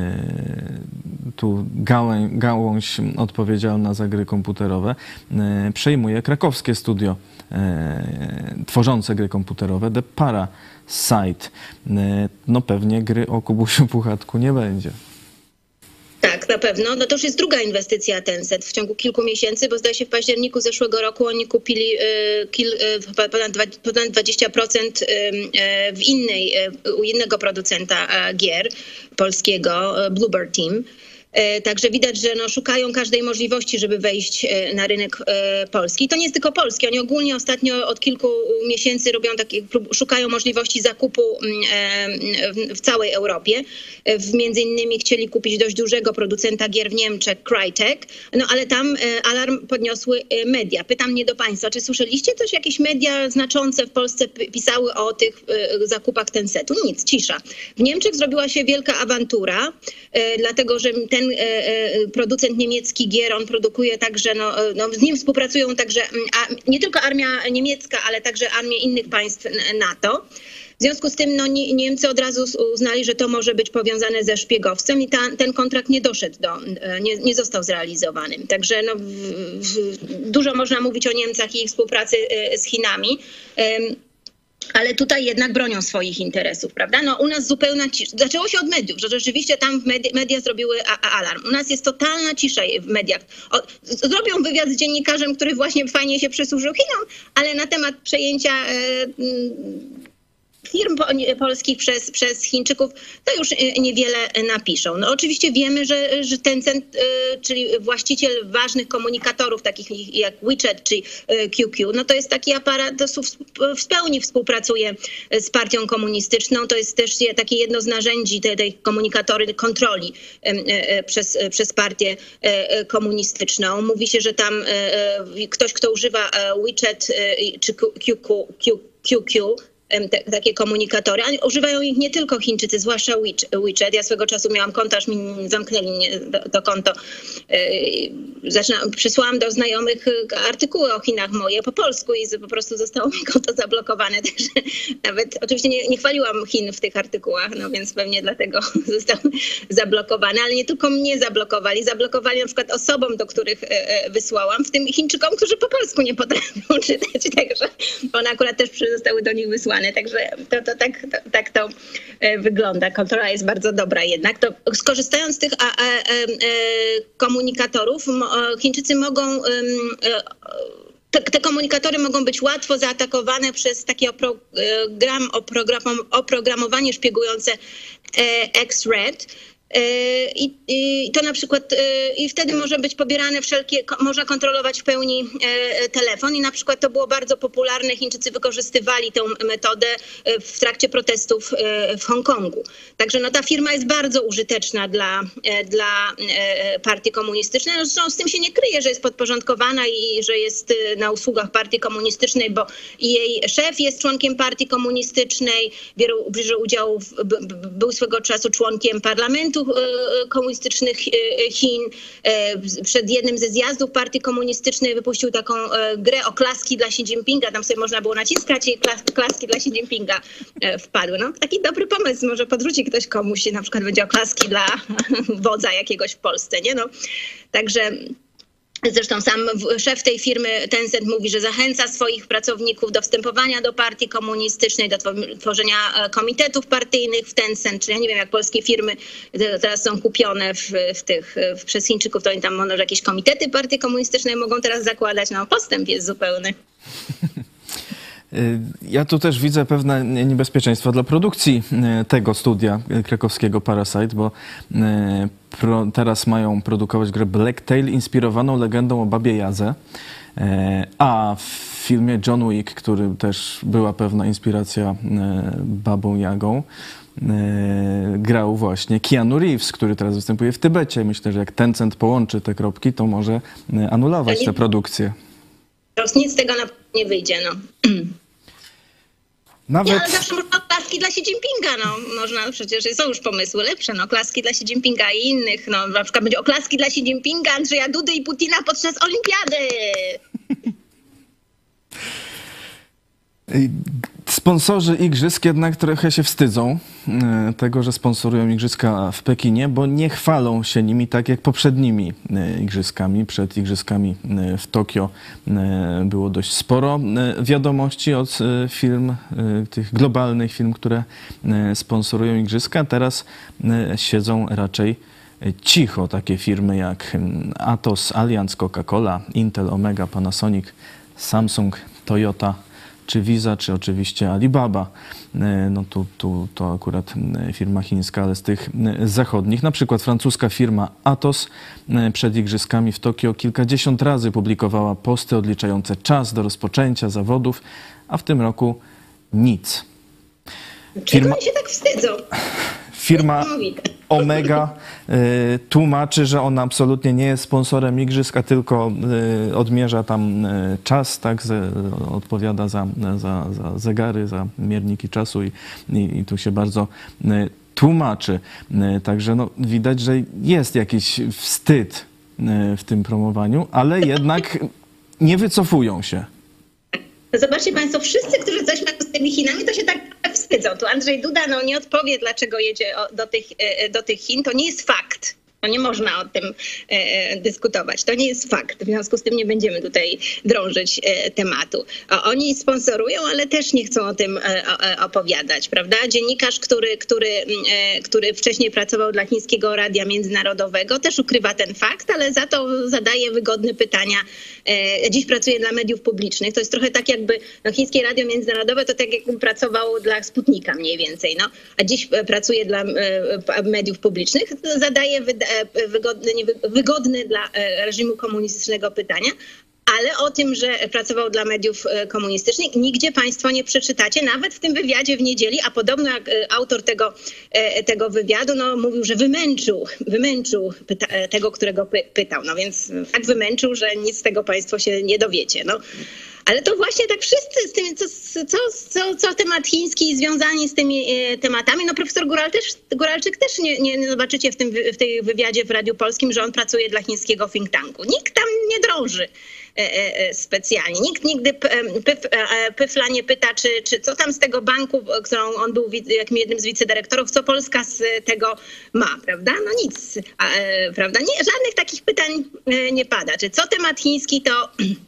tu gałąź odpowiedzialna za gry komputerowe, przejmuje krakowskie studio tworzące gry komputerowe, The Parasite. Pewnie gry o Kubusiu Puchatku nie będzie. Tak, na pewno. To już jest druga inwestycja Tencent w ciągu kilku miesięcy, bo zdaje się w październiku zeszłego roku oni kupili ponad 20% u innego producenta gier polskiego, Bluebird Team. Także widać, że szukają każdej możliwości, żeby wejść na rynek polski. To nie jest tylko polski. Oni ogólnie ostatnio od kilku miesięcy szukają możliwości zakupu w całej Europie. Między innymi chcieli kupić dość dużego producenta gier w Niemczech, Crytek, ale tam alarm podniosły media. Pytam nie do państwa, czy słyszeliście coś, jakieś media znaczące w Polsce pisały o tych zakupach Tencentu? Nic, cisza. W Niemczech zrobiła się wielka awantura, dlatego że ten producent niemiecki gier, on produkuje także, z nim współpracują także nie tylko armia niemiecka, ale także armie innych państw NATO. W związku z tym Niemcy od razu uznali, że to może być powiązane ze szpiegowcem i ten kontrakt nie doszedł nie został zrealizowany. Także dużo można mówić o Niemcach i ich współpracy z Chinami. Ale tutaj jednak bronią swoich interesów, prawda? U nas zupełna cisza. Zaczęło się od mediów, że rzeczywiście tam media zrobiły alarm. U nas jest totalna cisza w mediach. Zrobią wywiad z dziennikarzem, który właśnie fajnie się przysłużył Chinom, ale na temat przejęcia firm polskich przez Chińczyków, to już niewiele napiszą. No oczywiście wiemy, że Tencent, czyli właściciel ważnych komunikatorów takich jak WeChat czy QQ, no to jest taki aparat, to w pełni współpracuje z partią komunistyczną. To jest też takie jedno z narzędzi tej komunikatory kontroli przez partię komunistyczną. Mówi się, że tam ktoś, kto używa WeChat czy QQ, takie komunikatory. A używają ich nie tylko Chińczycy, zwłaszcza WeChat. Ja swego czasu miałam konto, aż mi zamknęli to konto. Przysłałam do znajomych artykuły o Chinach moje po polsku i po prostu zostało mi konto zablokowane. Także nawet oczywiście nie chwaliłam Chin w tych artykułach, no więc pewnie dlatego został zablokowany. Ale nie tylko mnie zablokowali. Zablokowali na przykład osobom, do których wysłałam, w tym Chińczykom, którzy po polsku nie potrafią czytać. Także one akurat też zostały do nich wysłane. Także tak to wygląda. Kontrola jest bardzo dobra jednak. To skorzystając z tych komunikatorów, Chińczycy mogą... Te komunikatory mogą być łatwo zaatakowane przez takie oprogramowanie szpiegujące X-Red. I to na przykład, i wtedy może być pobierane można kontrolować w pełni telefon i na przykład to było bardzo popularne. Chińczycy wykorzystywali tę metodę w trakcie protestów w Hongkongu. Także no, ta firma jest bardzo użyteczna dla partii komunistycznej. No, zresztą z tym się nie kryje, że jest podporządkowana i że jest na usługach partii komunistycznej, bo jej szef jest członkiem partii komunistycznej, bierze udział, był swego czasu członkiem parlamentu komunistycznych Chin. Przed jednym ze zjazdów partii komunistycznej wypuścił taką grę oklaski dla Xi Jinpinga. Tam sobie można było naciskać i oklaski dla Xi Jinpinga wpadły. No, taki dobry pomysł, może podrzuci ktoś komuś, na przykład będzie oklaski dla wodza jakiegoś w Polsce, nie? No, także... Zresztą sam szef tej firmy Tencent mówi, że zachęca swoich pracowników do wstępowania do partii komunistycznej, do tworzenia komitetów partyjnych w Tencent. Czyli ja nie wiem, jak polskie firmy teraz są kupione przez Chińczyków, to oni tam może jakieś komitety partii komunistycznej mogą teraz zakładać. No postęp jest zupełny. Ja tu też widzę pewne niebezpieczeństwo dla produkcji tego studia krakowskiego Parasite, bo teraz mają produkować grę Blacktail inspirowaną legendą o Babie Jadze, a w filmie John Wick, który też była pewna inspiracja Babą Jagą, grał właśnie Keanu Reeves, który teraz występuje w Tybecie. Myślę, że jak Tencent połączy te kropki, to może anulować tę produkcję. Nic z tego na pewno nie wyjdzie, no. Nawet... Nie, ale zawsze można oklaski dla Xi Jinpinga, no. Można, przecież są już pomysły lepsze, no. Oklaski dla Xi Jinpinga i innych, no. Na przykład będzie oklaski dla Xi Jinpinga, Andrzeja Dudy i Putina podczas olimpiady. Sponsorzy igrzysk jednak trochę się wstydzą tego, że sponsorują igrzyska w Pekinie, bo nie chwalą się nimi tak jak poprzednimi igrzyskami. Przed igrzyskami w Tokio było dość sporo wiadomości od firm, tych globalnych firm, które sponsorują igrzyska. Teraz siedzą raczej cicho takie firmy jak Atos, Allianz, Coca-Cola, Intel, Omega, Panasonic, Samsung, Toyota, czy Visa, czy oczywiście Alibaba. No to akurat firma chińska, ale z tych zachodnich. Na przykład francuska firma Atos przed igrzyskami w Tokio kilkadziesiąt razy publikowała posty odliczające czas do rozpoczęcia zawodów, a w tym roku nic. Czego oni się tak wstydzą? Firma Omega tłumaczy, że ona absolutnie nie jest sponsorem igrzysk, a tylko odmierza tam czas, tak, odpowiada za zegary, za mierniki czasu i tu się bardzo tłumaczy. Także no, widać, że jest jakiś wstyd w tym promowaniu, ale jednak nie wycofują się. Zobaczcie Państwo, wszyscy, którzy coś mają z tymi Chinami, to się tak wstydzą. Tu Andrzej Duda nie odpowie, dlaczego jedzie do tych Chin. To nie jest fakt. No nie można o tym dyskutować. To nie jest fakt. W związku z tym nie będziemy tutaj drążyć tematu. Oni sponsorują, ale też nie chcą o tym opowiadać, prawda? Dziennikarz, który wcześniej pracował dla Chińskiego Radia Międzynarodowego, też ukrywa ten fakt, ale za to zadaje wygodne pytania. Dziś pracuje dla mediów publicznych. To jest trochę tak jakby Chińskie Radio Międzynarodowe to tak jakby pracowało dla Sputnika mniej więcej. No. A dziś pracuje dla mediów publicznych. Zadaje wygodne dla reżimu komunistycznego pytania. Ale o tym, że pracował dla mediów komunistycznych, nigdzie państwo nie przeczytacie, nawet w tym wywiadzie w niedzieli, a podobno jak autor tego wywiadu mówił, że wymęczył tego, którego pytał. No więc tak wymęczył, że nic z tego państwo się nie dowiecie. No. Ale to właśnie tak wszyscy z tym, co temat chiński związani z tymi tematami. No profesor Góralczyk też nie zobaczycie w tej wywiadzie w Radiu Polskim, że on pracuje dla chińskiego think tanku. Nikt tam nie drąży specjalnie. Nikt nigdy Pyfla nie pyta, czy co tam z tego banku, którą on był jednym z wicedyrektorów, co Polska z tego ma, prawda? No nic, prawda? Żadnych takich pytań nie pada. Czy co temat chiński to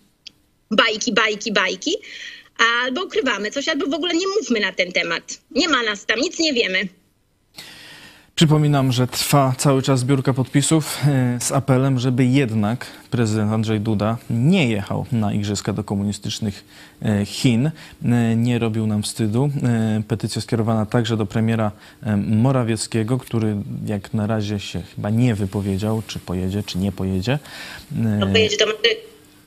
bajki, albo ukrywamy coś, albo w ogóle nie mówmy na ten temat. Nie ma nas tam, nic nie wiemy. Przypominam, że trwa cały czas zbiórka podpisów z apelem, żeby jednak prezydent Andrzej Duda nie jechał na igrzyska do komunistycznych Chin, nie robił nam wstydu. Petycja skierowana także do premiera Morawieckiego, który jak na razie się chyba nie wypowiedział, czy pojedzie, czy nie pojedzie. No, pojedzie do Madrytu.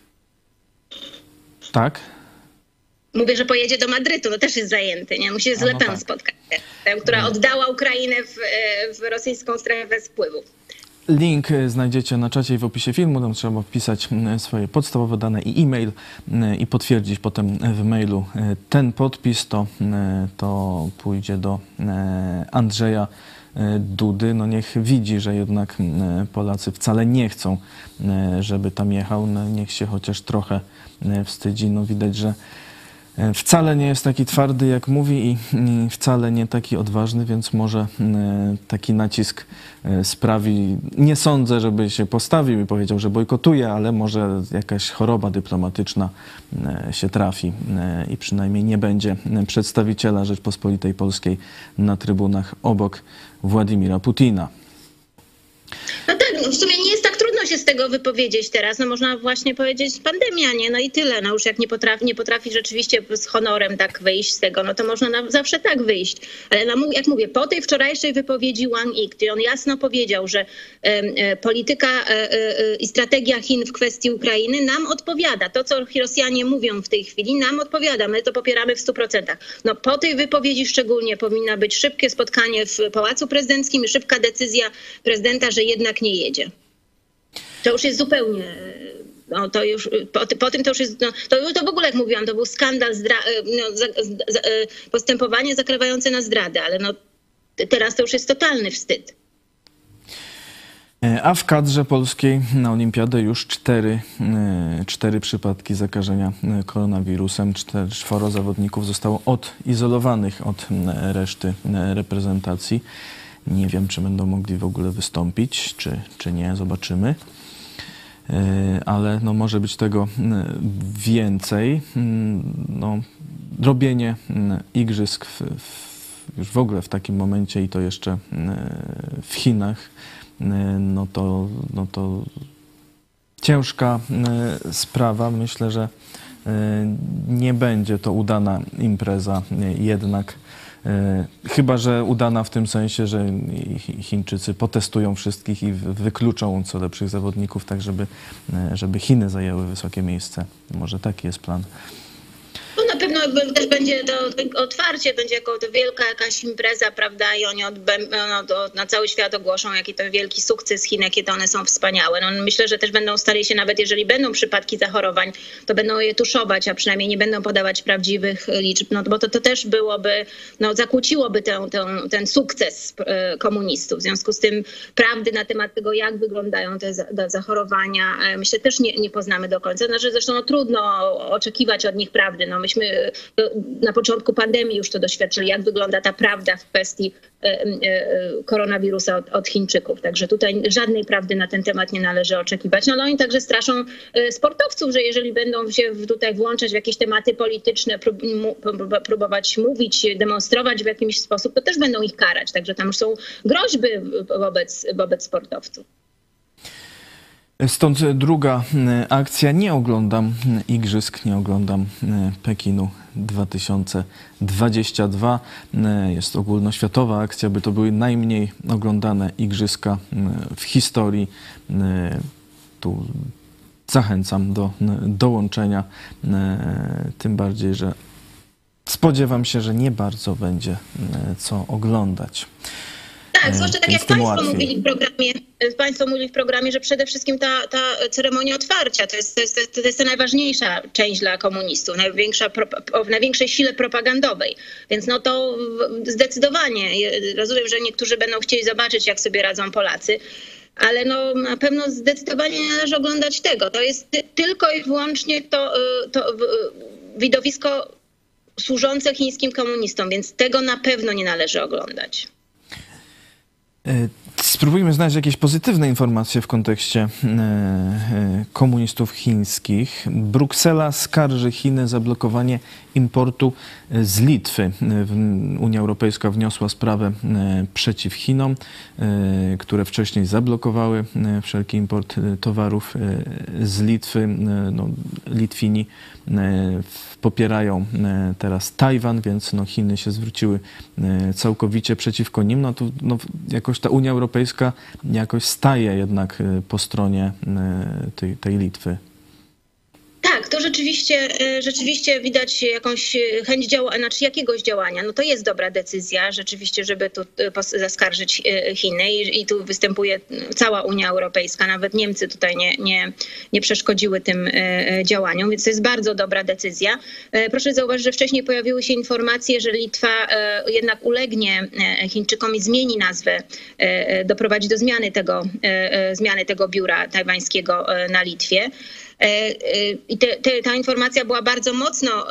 Tak? Mówię, że pojedzie do Madrytu, no też jest zajęty, nie? Musi się z Le Pen spotkać, która oddała Ukrainę w rosyjską strefę wpływów. Link znajdziecie na czacie i w opisie filmu, tam trzeba wpisać swoje podstawowe dane i e-mail i potwierdzić potem w mailu ten podpis, to pójdzie do Andrzeja Dudy. No niech widzi, że jednak Polacy wcale nie chcą, żeby tam jechał, no niech się chociaż trochę wstydzi. No widać, że wcale nie jest taki twardy, jak mówi i wcale nie taki odważny, więc może taki nacisk sprawi, nie sądzę, żeby się postawił i powiedział, że bojkotuje, ale może jakaś choroba dyplomatyczna się trafi i przynajmniej nie będzie przedstawiciela Rzeczpospolitej Polskiej na trybunach obok Władimira Putina. No tak, w sumie nie jest tak trudno się z tego wypowiedzieć teraz. No można właśnie powiedzieć pandemia, nie? No i tyle. No już jak nie potrafi rzeczywiście z honorem tak wyjść z tego, no to można zawsze tak wyjść. Ale jak mówię, po tej wczorajszej wypowiedzi Wang Yi, gdzie on jasno powiedział, że polityka i strategia Chin w kwestii Ukrainy nam odpowiada. To, co Rosjanie mówią w tej chwili, nam odpowiada. My to popieramy w 100%. No po tej wypowiedzi szczególnie powinna być szybkie spotkanie w Pałacu Prezydenckim i szybka decyzja prezydenta, że jednak nie jedzie. To już jest zupełnie, no to już, po tym to już jest, no, to w ogóle jak mówiłam, to był skandal, postępowanie zakrywające na zdradę, ale no teraz to już jest totalny wstyd. A w kadrze polskiej na olimpiadę już cztery przypadki zakażenia koronawirusem. 4 zawodników zostało odizolowanych od reszty reprezentacji. Nie wiem, czy będą mogli w ogóle wystąpić, czy nie, zobaczymy. Ale no, może być tego więcej. No, robienie igrzysk już w ogóle w takim momencie i to jeszcze w Chinach, no to ciężka sprawa. Myślę, że nie będzie to udana impreza jednak. Chyba że udana w tym sensie, że Chińczycy potestują wszystkich i wykluczą co lepszych zawodników, tak żeby Chiny zajęły wysokie miejsce. Może taki jest plan. No na pewno też będzie to otwarcie, będzie jako to wielka jakaś impreza, prawda, i oni na cały świat ogłoszą, jaki to wielki sukces Chin, jakie to one są wspaniałe. No myślę, że też będą starali się, nawet jeżeli będą przypadki zachorowań, to będą je tuszować, a przynajmniej nie będą podawać prawdziwych liczb, no bo to też byłoby, no zakłóciłoby ten sukces komunistów. W związku z tym prawdy na temat tego, jak wyglądają te zachorowania, myślę, też nie poznamy do końca. Znaczy, zresztą no, trudno oczekiwać od nich prawdy. No myśmy na początku pandemii już to doświadczyli, jak wygląda ta prawda w kwestii koronawirusa od Chińczyków. Także tutaj żadnej prawdy na ten temat nie należy oczekiwać. No ale oni także straszą sportowców, że jeżeli będą się tutaj włączać w jakieś tematy polityczne, próbować mówić, demonstrować w jakiś sposób, to też będą ich karać. Także tam już są groźby wobec sportowców. Stąd druga akcja. Nie oglądam igrzysk, nie oglądam Pekinu 2022. Jest ogólnoświatowa akcja, by to były najmniej oglądane igrzyska w historii. Tu zachęcam do dołączenia, tym bardziej, że spodziewam się, że nie bardzo będzie co oglądać. Tak, zwłaszcza tak jak Państwo mówili w programie, że przede wszystkim ta ceremonia otwarcia to jest ta najważniejsza część dla komunistów, o największej sile propagandowej. Więc no to zdecydowanie, rozumiem, że niektórzy będą chcieli zobaczyć, jak sobie radzą Polacy, ale no na pewno zdecydowanie nie należy oglądać tego. To jest tylko i wyłącznie to widowisko służące chińskim komunistom, więc tego na pewno nie należy oglądać. Spróbujmy znaleźć jakieś pozytywne informacje w kontekście komunistów chińskich. Bruksela skarży Chiny za blokowanie importu z Litwy. Unia Europejska wniosła sprawę przeciw Chinom, które wcześniej zablokowały wszelki import towarów z Litwy. No, Litwini popierają teraz Tajwan, więc no, Chiny się zwróciły całkowicie przeciwko nim. No, tu, no, jakoś ta Unia Europejska jakoś staje jednak po stronie tej Litwy. Tak, to rzeczywiście widać jakąś chęć jakiegoś działania. No to jest dobra decyzja rzeczywiście, żeby tu zaskarżyć Chiny i tu występuje cała Unia Europejska. Nawet Niemcy tutaj nie przeszkodziły tym działaniom, więc to jest bardzo dobra decyzja. Proszę zauważyć, że wcześniej pojawiły się informacje, że Litwa jednak ulegnie Chińczykom i zmieni nazwę, doprowadzi do zmiany tego biura tajwańskiego na Litwie. I ta informacja była bardzo mocno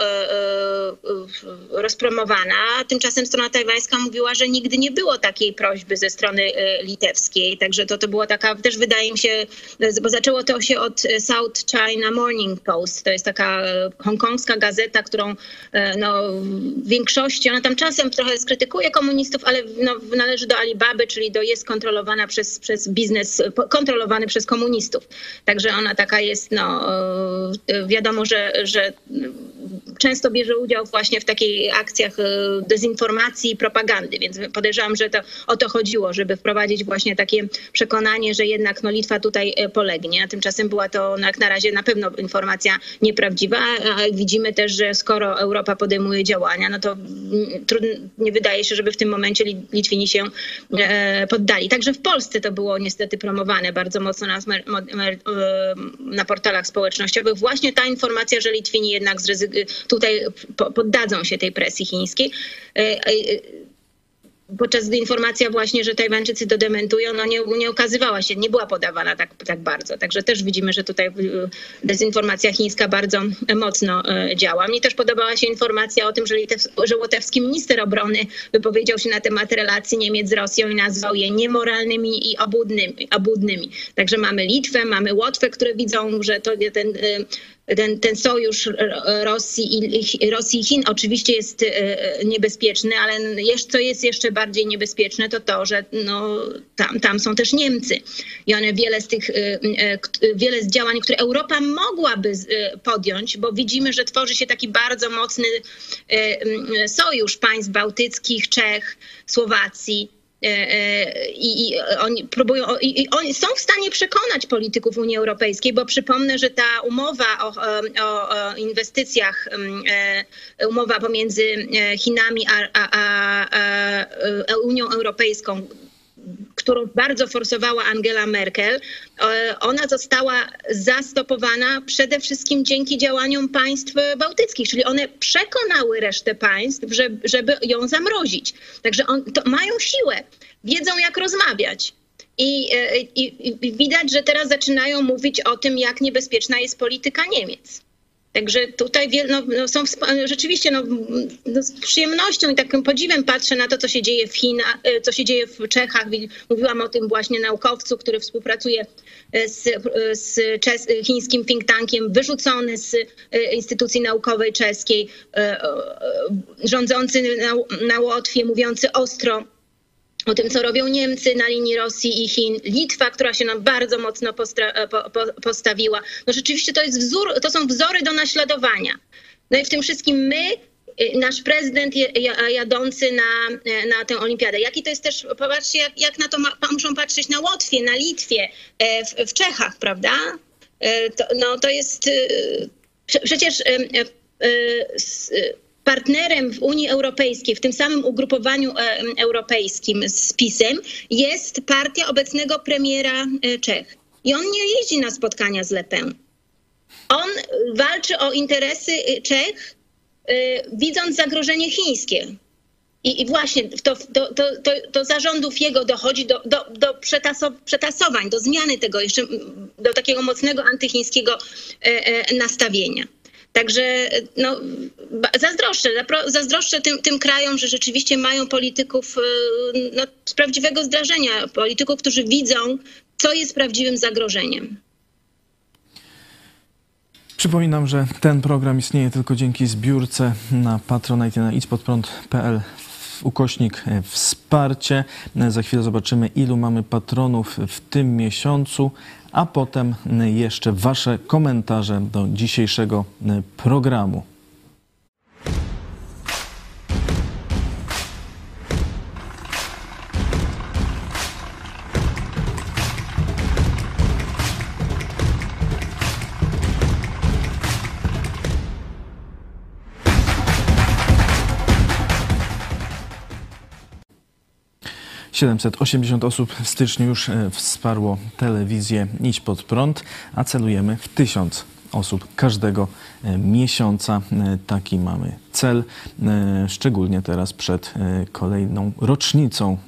rozpromowana. Tymczasem strona tajwańska mówiła, że nigdy nie było takiej prośby ze strony litewskiej. Także to była taka, też wydaje mi się, bo zaczęło to się od South China Morning Post. To jest taka hongkongska gazeta, którą no, w większości, ona tam czasem trochę skrytykuje komunistów, ale no, należy do Alibaby, czyli jest kontrolowana przez biznes, kontrolowany przez komunistów. Także ona taka jest, no, wiadomo, że często bierze udział właśnie w takich akcjach dezinformacji i propagandy, więc podejrzewam, że to o to chodziło, żeby wprowadzić właśnie takie przekonanie, że jednak no, Litwa tutaj polegnie, a tymczasem była to jak na razie na pewno informacja nieprawdziwa, a widzimy też, że skoro Europa podejmuje działania, no to nie wydaje się, żeby w tym momencie Litwini się poddali. Także w Polsce to było niestety promowane bardzo mocno na portalach społecznościowych. Właśnie ta informacja, że Litwini jednak tutaj poddadzą się tej presji chińskiej. Podczas gdy informacja właśnie, że Tajwańczycy to dementują, no nie ukazywała się, nie była podawana tak bardzo. Także też widzimy, że tutaj dezinformacja chińska bardzo mocno działa. Mnie też podobała się informacja o tym, że łotewski minister obrony wypowiedział się na temat relacji Niemiec z Rosją i nazwał je niemoralnymi i obłudnymi. Także mamy Litwę, mamy Łotwę, które widzą, że to ten sojusz Rosji i Chin oczywiście jest niebezpieczny, ale co jest jeszcze bardziej niebezpieczne, to że no, tam są też Niemcy. I one wiele z działań, które Europa mogłaby podjąć, bo widzimy, że tworzy się taki bardzo mocny sojusz państw bałtyckich, Czech, Słowacji. I oni są w stanie przekonać polityków Unii Europejskiej, bo przypomnę, że ta umowa o inwestycjach, umowa pomiędzy Chinami a Unią Europejską, którą bardzo forsowała Angela Merkel, ona została zastopowana przede wszystkim dzięki działaniom państw bałtyckich, czyli one przekonały resztę państw, żeby ją zamrozić. Także mają siłę, wiedzą jak rozmawiać. I widać, że teraz zaczynają mówić o tym, jak niebezpieczna jest polityka Niemiec. Także tutaj rzeczywiście z przyjemnością i takim podziwem patrzę na to, co się dzieje w Chinach, co się dzieje w Czechach. Mówiłam o tym właśnie naukowcu, który współpracuje z chińskim think tankiem, wyrzucony z instytucji naukowej czeskiej, rządzący na Łotwie, mówiący ostro o tym, co robią Niemcy na linii Rosji i Chin, Litwa, która się nam bardzo mocno postawiła. No rzeczywiście to są wzory do naśladowania. No i w tym wszystkim my, nasz prezydent jadący na tę olimpiadę. Jaki to jest też, popatrzcie, jak na to muszą patrzeć na Łotwie, na Litwie, w Czechach, prawda? To jest przecież partnerem w Unii Europejskiej, w tym samym ugrupowaniu europejskim z PiS-em jest partia obecnego premiera Czech. I on nie jeździ na spotkania z Le Pen. On walczy o interesy Czech, widząc zagrożenie chińskie. I właśnie do zarządów jego dochodzi do przetasowań, do zmiany tego jeszcze, do takiego mocnego antychińskiego nastawienia. Także zazdroszczę tym krajom, że rzeczywiście mają polityków z prawdziwego zdarzenia, polityków, którzy widzą, co jest prawdziwym zagrożeniem. Przypominam, że ten program istnieje tylko dzięki zbiórce na Patronite na idźpodprąd.pl /wsparcie. Za chwilę zobaczymy, ilu mamy patronów w tym miesiącu, a potem jeszcze wasze komentarze do dzisiejszego programu. ...780 osób w styczniu już wsparło telewizję Idź Pod Prąd, a celujemy w 1000 osób każdego miesiąca. Taki mamy cel, szczególnie teraz przed kolejną rocznicą,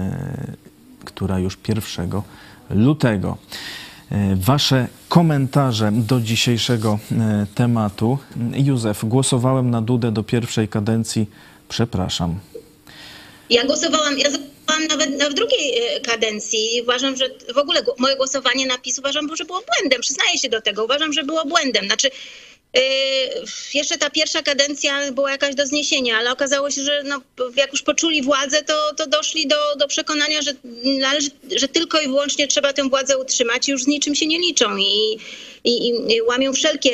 która już 1 lutego. Wasze komentarze do dzisiejszego tematu. Józef, głosowałem na Dudę do pierwszej kadencji. Przepraszam. Ja głosowałam nawet w drugiej kadencji. Uważam, że w ogóle moje głosowanie na PiS uważam, że było błędem. Przyznaję się do tego. Uważam, że było błędem. Znaczy, jeszcze ta pierwsza kadencja była jakaś do zniesienia, ale okazało się, że jak już poczuli władzę, to doszli do przekonania, że tylko i wyłącznie trzeba tę władzę utrzymać i już z niczym się nie liczą i łamią wszelkie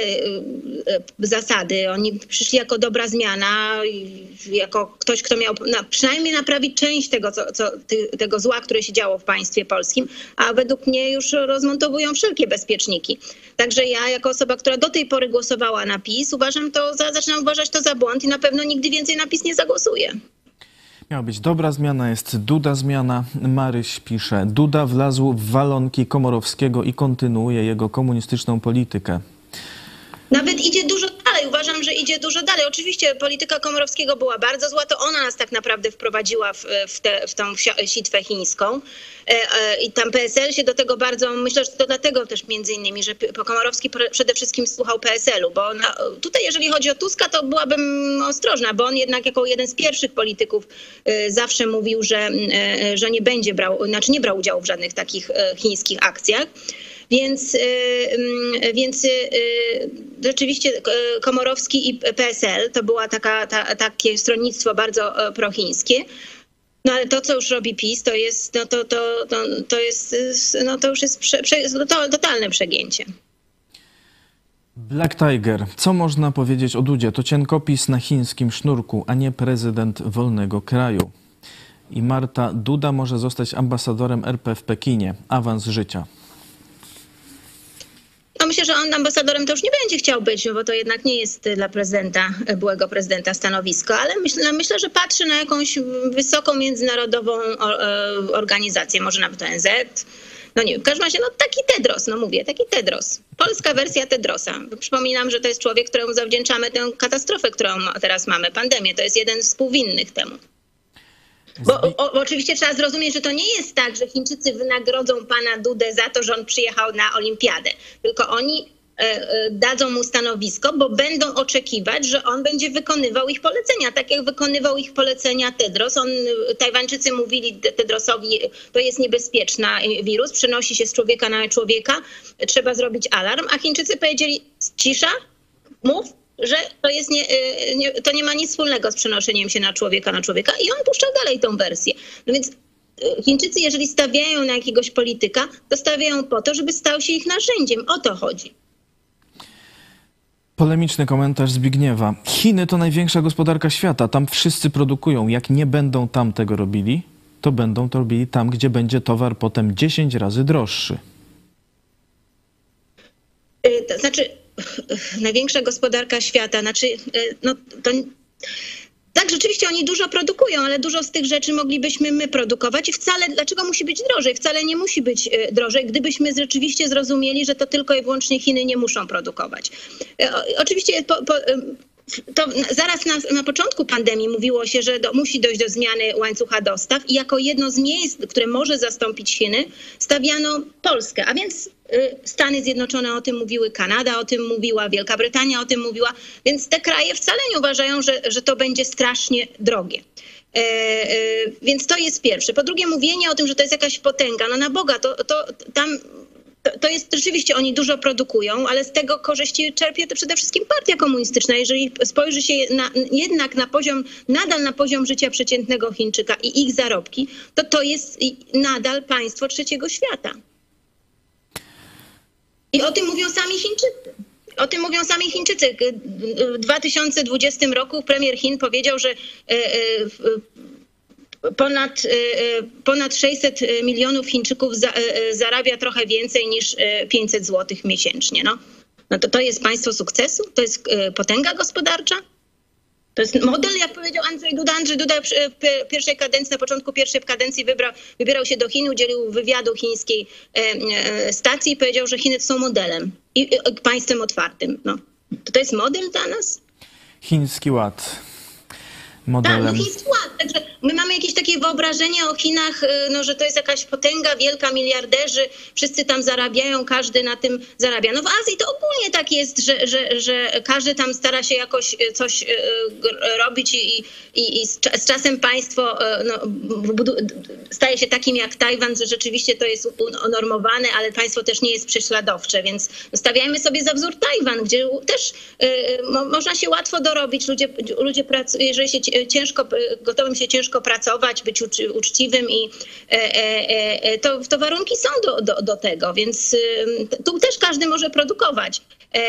zasady. Oni przyszli jako dobra zmiana, jako ktoś, kto miał przynajmniej naprawić część tego zła, które się działo w państwie polskim, a według mnie już rozmontowują wszelkie bezpieczniki. Także ja, jako osoba, która do tej pory głosowała na PiS, zaczynam uważać to za błąd i na pewno nigdy więcej na PiS nie zagłosuję. Miała być dobra zmiana, jest Duda zmiana. Maryś pisze, Duda wlazł w walonki Komorowskiego i kontynuuje jego komunistyczną politykę. Nawet idzie dużo dalej. Uważam, że idzie dużo dalej. Oczywiście polityka Komorowskiego była bardzo zła, to ona nas tak naprawdę wprowadziła w tą sitwę chińską. I tam PSL się do tego bardzo, myślę, że to dlatego też między innymi, że Komorowski przede wszystkim słuchał PSL-u, bo tutaj jeżeli chodzi o Tuska, to byłabym ostrożna, bo on jednak jako jeden z pierwszych polityków zawsze mówił, że nie będzie nie brał udziału w żadnych takich chińskich akcjach. Więc rzeczywiście Komorowski i PSL to była takie stronnictwo bardzo prochińskie. No ale to, co już robi PiS, to już jest totalne przegięcie. Black Tiger. Co można powiedzieć o Dudzie? To cienkopis na chińskim sznurku, a nie prezydent wolnego kraju. I Marta, Duda może zostać ambasadorem RP w Pekinie. Awans życia. No myślę, że on ambasadorem to już nie będzie chciał być, bo to jednak nie jest dla byłego prezydenta stanowisko, ale myślę, że patrzy na jakąś wysoką międzynarodową organizację, może nawet ONZ. No nie wiem, w każdym razie taki Tedros, taki Tedros. Polska wersja Tedrosa. Przypominam, że to jest człowiek, któremu zawdzięczamy tę katastrofę, którą teraz mamy, pandemię. To jest jeden z współwinnych temu. Bo oczywiście trzeba zrozumieć, że to nie jest tak, że Chińczycy wynagrodzą pana Dudę za to, że on przyjechał na olimpiadę. Tylko oni dadzą mu stanowisko, bo będą oczekiwać, że on będzie wykonywał ich polecenia, tak jak wykonywał ich polecenia Tedros. Tajwańczycy mówili Tedrosowi, to jest niebezpieczny wirus, przenosi się z człowieka na człowieka, trzeba zrobić alarm, a Chińczycy powiedzieli cisza, mów, że to nie ma nic wspólnego z przenoszeniem się na człowieka i on puszcza dalej tą wersję. No więc Chińczycy, jeżeli stawiają na jakiegoś polityka, to stawiają po to, żeby stał się ich narzędziem. O to chodzi. Polemiczny komentarz Zbigniewa. Chiny to największa gospodarka świata. Tam wszyscy produkują. Jak nie będą tam tego robili, to będą to robili tam, gdzie będzie towar potem 10 razy droższy. To znaczy, największa gospodarka świata, tak, rzeczywiście oni dużo produkują, ale dużo z tych rzeczy moglibyśmy my produkować i wcale, dlaczego musi być drożej? Wcale nie musi być drożej, gdybyśmy rzeczywiście zrozumieli, że to tylko i wyłącznie Chiny nie muszą produkować. Oczywiście to zaraz na początku pandemii mówiło się, że musi dojść do zmiany łańcucha dostaw i jako jedno z miejsc, które może zastąpić Chiny, stawiano Polskę, a więc Stany Zjednoczone o tym mówiły, Kanada o tym mówiła, Wielka Brytania o tym mówiła, więc te kraje wcale nie uważają, że to będzie strasznie drogie. Więc to jest pierwsze. Po drugie, mówienie o tym, że to jest jakaś potęga, no na Boga, to jest rzeczywiście, oni dużo produkują, ale z tego korzyści czerpie to przede wszystkim partia komunistyczna. Jeżeli spojrzy się jednak nadal na poziom życia przeciętnego Chińczyka i ich zarobki, to jest nadal państwo trzeciego świata. I o tym mówią sami Chińczycy. W 2020 roku premier Chin powiedział, że ponad 600 milionów Chińczyków zarabia trochę więcej niż 500 zł miesięcznie. No to jest państwo sukcesu? To jest potęga gospodarcza? To jest model, jak powiedział Andrzej Duda. Andrzej Duda w pierwszej kadencji, na początku pierwszej kadencji wybierał się do Chin, udzielił wywiadu chińskiej stacji i powiedział, że Chiny są modelem i państwem otwartym. No. To jest model dla nas? Chiński Ład. Modelem. Tak, chiński ład. Także my mamy jakieś takie wyobrażenie o Chinach, że to jest jakaś potęga, wielka, miliarderzy, wszyscy tam zarabiają, każdy na tym zarabia. No w Azji to ogólnie tak jest, że każdy tam stara się jakoś coś robić i z czasem państwo staje się takim jak Tajwan, że rzeczywiście to jest unormowane, ale państwo też nie jest prześladowcze, więc stawiajmy sobie za wzór Tajwan, gdzie też można się łatwo dorobić, ludzie pracują, jeżeli się gotowym się ciężko pracować, być uczciwym i to warunki są do tego, więc tu też każdy może produkować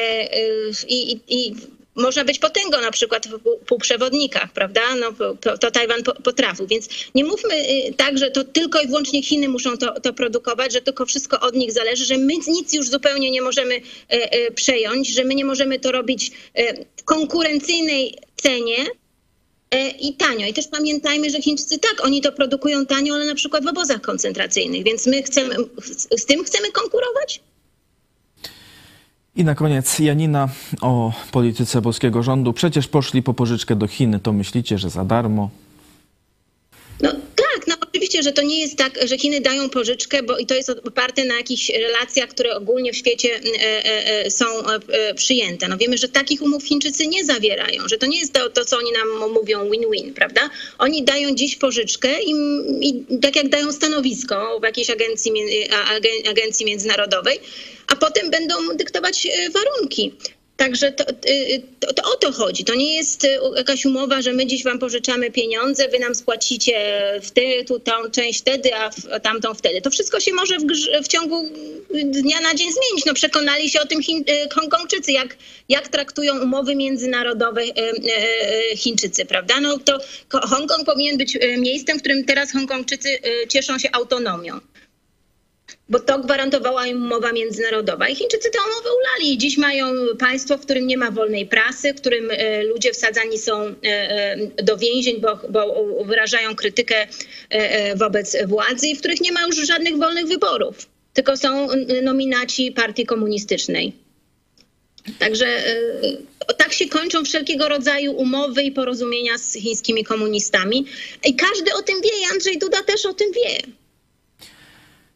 i można być potęgą na przykład w półprzewodnikach, prawda? No, to Tajwan potrafił, więc nie mówmy tak, że to tylko i wyłącznie Chiny muszą to produkować, że tylko wszystko od nich zależy, że my nic już zupełnie nie możemy przejąć, że my nie możemy to robić w konkurencyjnej cenie, i tanio. I też pamiętajmy, że Chińczycy tak, oni to produkują tanio, ale na przykład w obozach koncentracyjnych, więc my z tym chcemy konkurować? I na koniec Janina o polityce polskiego rządu. Przecież poszli po pożyczkę do Chin, to myślicie, że za darmo? No tak, no oczywiście, że to nie jest tak, że Chiny dają pożyczkę, bo i to jest oparte na jakichś relacjach, które ogólnie w świecie są przyjęte. No wiemy, że takich umów Chińczycy nie zawierają, że to nie jest to co oni nam mówią win-win, prawda? Oni dają dziś pożyczkę i tak jak dają stanowisko w jakiejś agencji międzynarodowej, a potem będą dyktować warunki. Także to o to chodzi. To nie jest jakaś umowa, że my dziś wam pożyczamy pieniądze, wy nam spłacicie tą część wtedy, a tamtą wtedy. To wszystko się może w ciągu dnia na dzień zmienić. No, przekonali się o tym Hongkongczycy, jak traktują umowy międzynarodowe Chińczycy, prawda? No to Hongkong powinien być miejscem, w którym teraz Hongkongczycy cieszą się autonomią. Bo to gwarantowała im umowa międzynarodowa. I Chińczycy tę umowę ulali. Dziś mają państwo, w którym nie ma wolnej prasy, w którym ludzie wsadzani są do więzień, bo wyrażają krytykę wobec władzy i w których nie ma już żadnych wolnych wyborów. Tylko są nominaci partii komunistycznej. Także tak się kończą wszelkiego rodzaju umowy i porozumienia z chińskimi komunistami. I każdy o tym wie. I Andrzej Duda też o tym wie.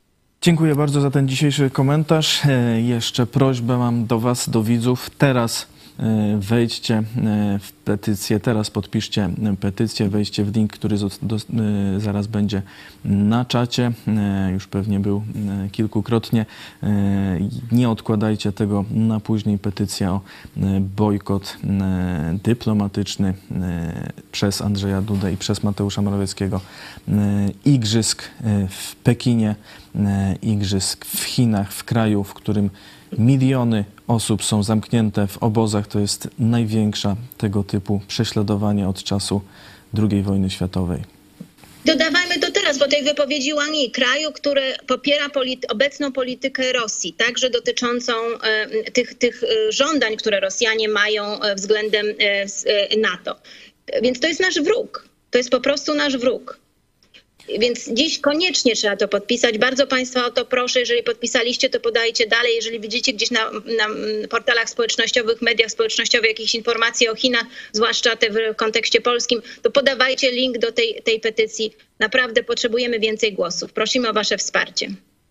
Dziękuję bardzo za ten dzisiejszy komentarz. Jeszcze prośbę mam do Was, do widzów. Teraz wejdźcie w petycję, teraz podpiszcie petycję, wejdźcie w link, który zaraz będzie na czacie. Już pewnie był kilkukrotnie. Nie odkładajcie tego na później. Petycja o bojkot dyplomatyczny przez Andrzeja Dudę i przez Mateusza Morawieckiego igrzysk w Pekinie, igrzysk w Chinach, w kraju, w którym miliony osób są zamknięte w obozach. To jest największa tego typu prześladowanie od czasu II wojny światowej. Dodawajmy to teraz, po tej wypowiedzi Wang Yi, kraju, który popiera obecną politykę Rosji, także dotyczącą tych żądań, które Rosjanie mają względem NATO. Więc to jest nasz wróg. To jest po prostu nasz wróg. Więc dziś koniecznie trzeba to podpisać. Bardzo Państwa o to proszę. Jeżeli podpisaliście, to podajcie dalej. Jeżeli widzicie gdzieś na portalach społecznościowych, mediach społecznościowych jakieś informacje o Chinach, zwłaszcza te w kontekście polskim, to podawajcie link do tej petycji. Naprawdę potrzebujemy więcej głosów. Prosimy o Wasze wsparcie.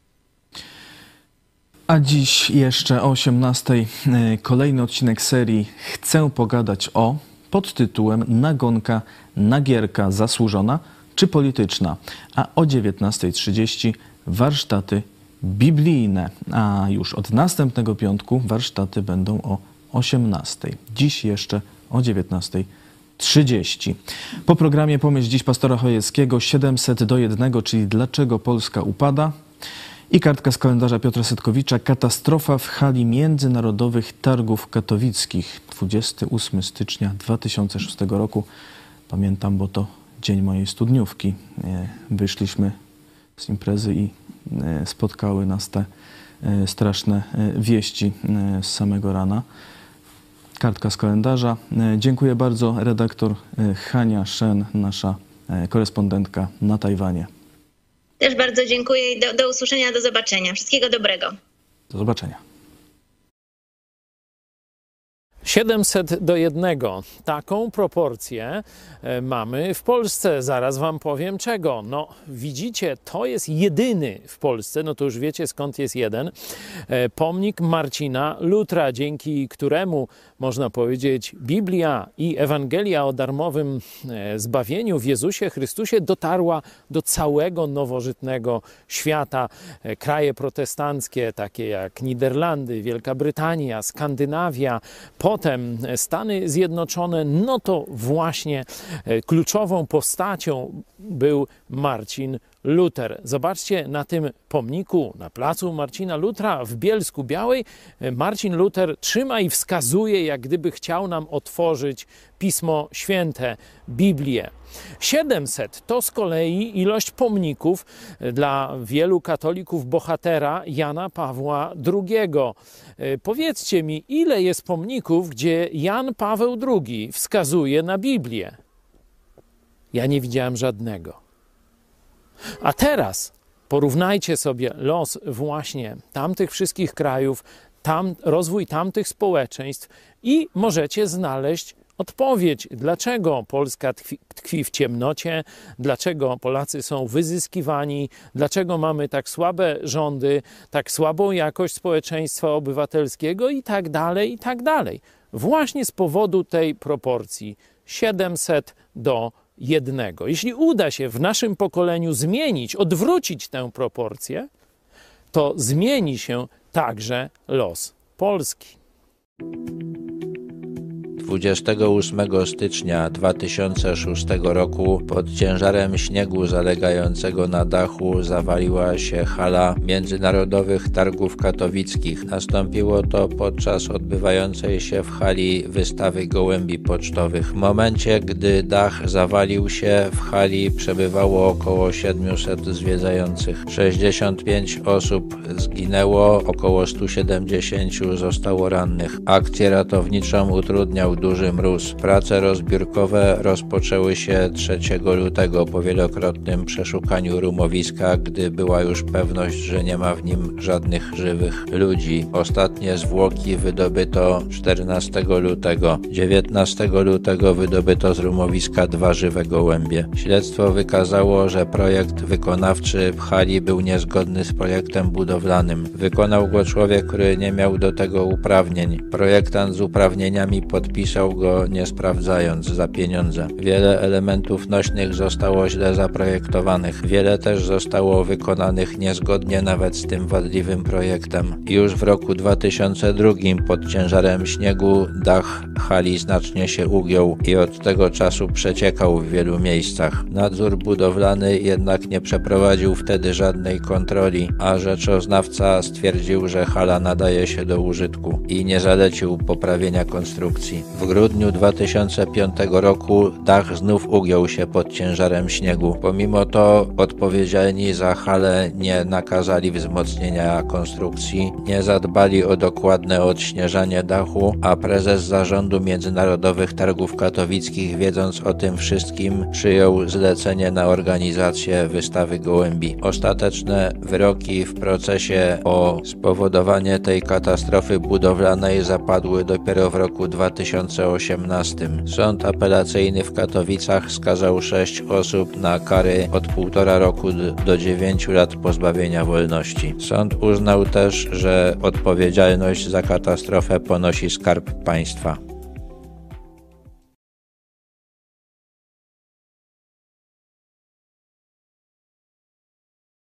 A dziś jeszcze o 18:00 kolejny odcinek serii Chcę pogadać o, pod tytułem Nagonka na gierka zasłużona czy polityczna, a o 19:30 warsztaty biblijne, a już od następnego piątku warsztaty będą o 18:00. Dziś jeszcze o 19:30. Po programie Pomyśl dziś pastora Chojeckiego 700:1, czyli Dlaczego Polska upada? I kartka z kalendarza Piotra Setkowicza. Katastrofa w hali Międzynarodowych Targów Katowickich. 28 stycznia 2006 roku. Pamiętam, bo to dzień mojej studniówki. Wyszliśmy z imprezy i spotkały nas te straszne wieści z samego rana. Kartka z kalendarza. Dziękuję bardzo. Redaktor Hania Shen, nasza korespondentka na Tajwanie. Też bardzo dziękuję i do usłyszenia, do zobaczenia. Wszystkiego dobrego. Do zobaczenia. 700:1. Taką proporcję mamy w Polsce. Zaraz wam powiem czego. No widzicie, to jest jedyny w Polsce, no to już wiecie skąd jest jeden, pomnik Marcina Lutra, dzięki któremu można powiedzieć Biblia i Ewangelia o darmowym zbawieniu w Jezusie Chrystusie dotarła do całego nowożytnego świata. Kraje protestanckie takie jak Niderlandy, Wielka Brytania, Skandynawia, potem Stany Zjednoczone, no to właśnie kluczową postacią był Marcin Luther. Zobaczcie na tym pomniku, na placu Marcina Lutra w Bielsku Białej. Marcin Luther trzyma i wskazuje, jak gdyby chciał nam otworzyć Pismo Święte, Biblię. 700 to z kolei ilość pomników dla wielu katolików bohatera Jana Pawła II. Powiedzcie mi, ile jest pomników, gdzie Jan Paweł II wskazuje na Biblię? Ja nie widziałem żadnego. A teraz porównajcie sobie los właśnie tamtych wszystkich krajów, rozwój tamtych społeczeństw i możecie znaleźć odpowiedź, dlaczego Polska tkwi w ciemnocie, dlaczego Polacy są wyzyskiwani, dlaczego mamy tak słabe rządy, tak słabą jakość społeczeństwa obywatelskiego i tak dalej, i tak dalej. Właśnie z powodu tej proporcji 700:1. Jeśli uda się w naszym pokoleniu zmienić, odwrócić tę proporcję, to zmieni się także los Polski. 28 stycznia 2006 roku pod ciężarem śniegu zalegającego na dachu zawaliła się hala Międzynarodowych Targów Katowickich. Nastąpiło to podczas odbywającej się w hali wystawy gołębi pocztowych. W momencie, gdy dach zawalił się, w hali przebywało około 700 zwiedzających. 65 osób zginęło, około 170 zostało rannych. Akcję ratowniczą utrudniał nastał duży mróz. Prace rozbiórkowe rozpoczęły się 3 lutego po wielokrotnym przeszukaniu rumowiska, gdy była już pewność, że nie ma w nim żadnych żywych ludzi. Ostatnie zwłoki wydobyto 14 lutego. 19 lutego wydobyto z rumowiska 2 żywe gołębie. Śledztwo wykazało, że projekt wykonawczy w hali był niezgodny z projektem budowlanym. Wykonał go człowiek, który nie miał do tego uprawnień. Projektant z uprawnieniami podpisał go nie sprawdzając za pieniądze. Wiele elementów nośnych zostało źle zaprojektowanych. Wiele też zostało wykonanych niezgodnie nawet z tym wadliwym projektem. Już w roku 2002 pod ciężarem śniegu dach hali znacznie się ugiął i od tego czasu przeciekał w wielu miejscach. Nadzór budowlany jednak nie przeprowadził wtedy żadnej kontroli, a rzeczoznawca stwierdził, że hala nadaje się do użytku i nie zalecił poprawienia konstrukcji. W grudniu 2005 roku dach znów ugiął się pod ciężarem śniegu. Pomimo to odpowiedzialni za halę nie nakazali wzmocnienia konstrukcji, nie zadbali o dokładne odśnieżanie dachu, a prezes Zarządu Międzynarodowych Targów Katowickich, wiedząc o tym wszystkim, przyjął zlecenie na organizację wystawy gołębi. Ostateczne wyroki w procesie o spowodowanie tej katastrofy budowlanej zapadły dopiero w roku 2018. Sąd apelacyjny w Katowicach skazał 6 osób na kary od 1,5 roku do 9 lat pozbawienia wolności. Sąd uznał też, że odpowiedzialność za katastrofę ponosi Skarb Państwa.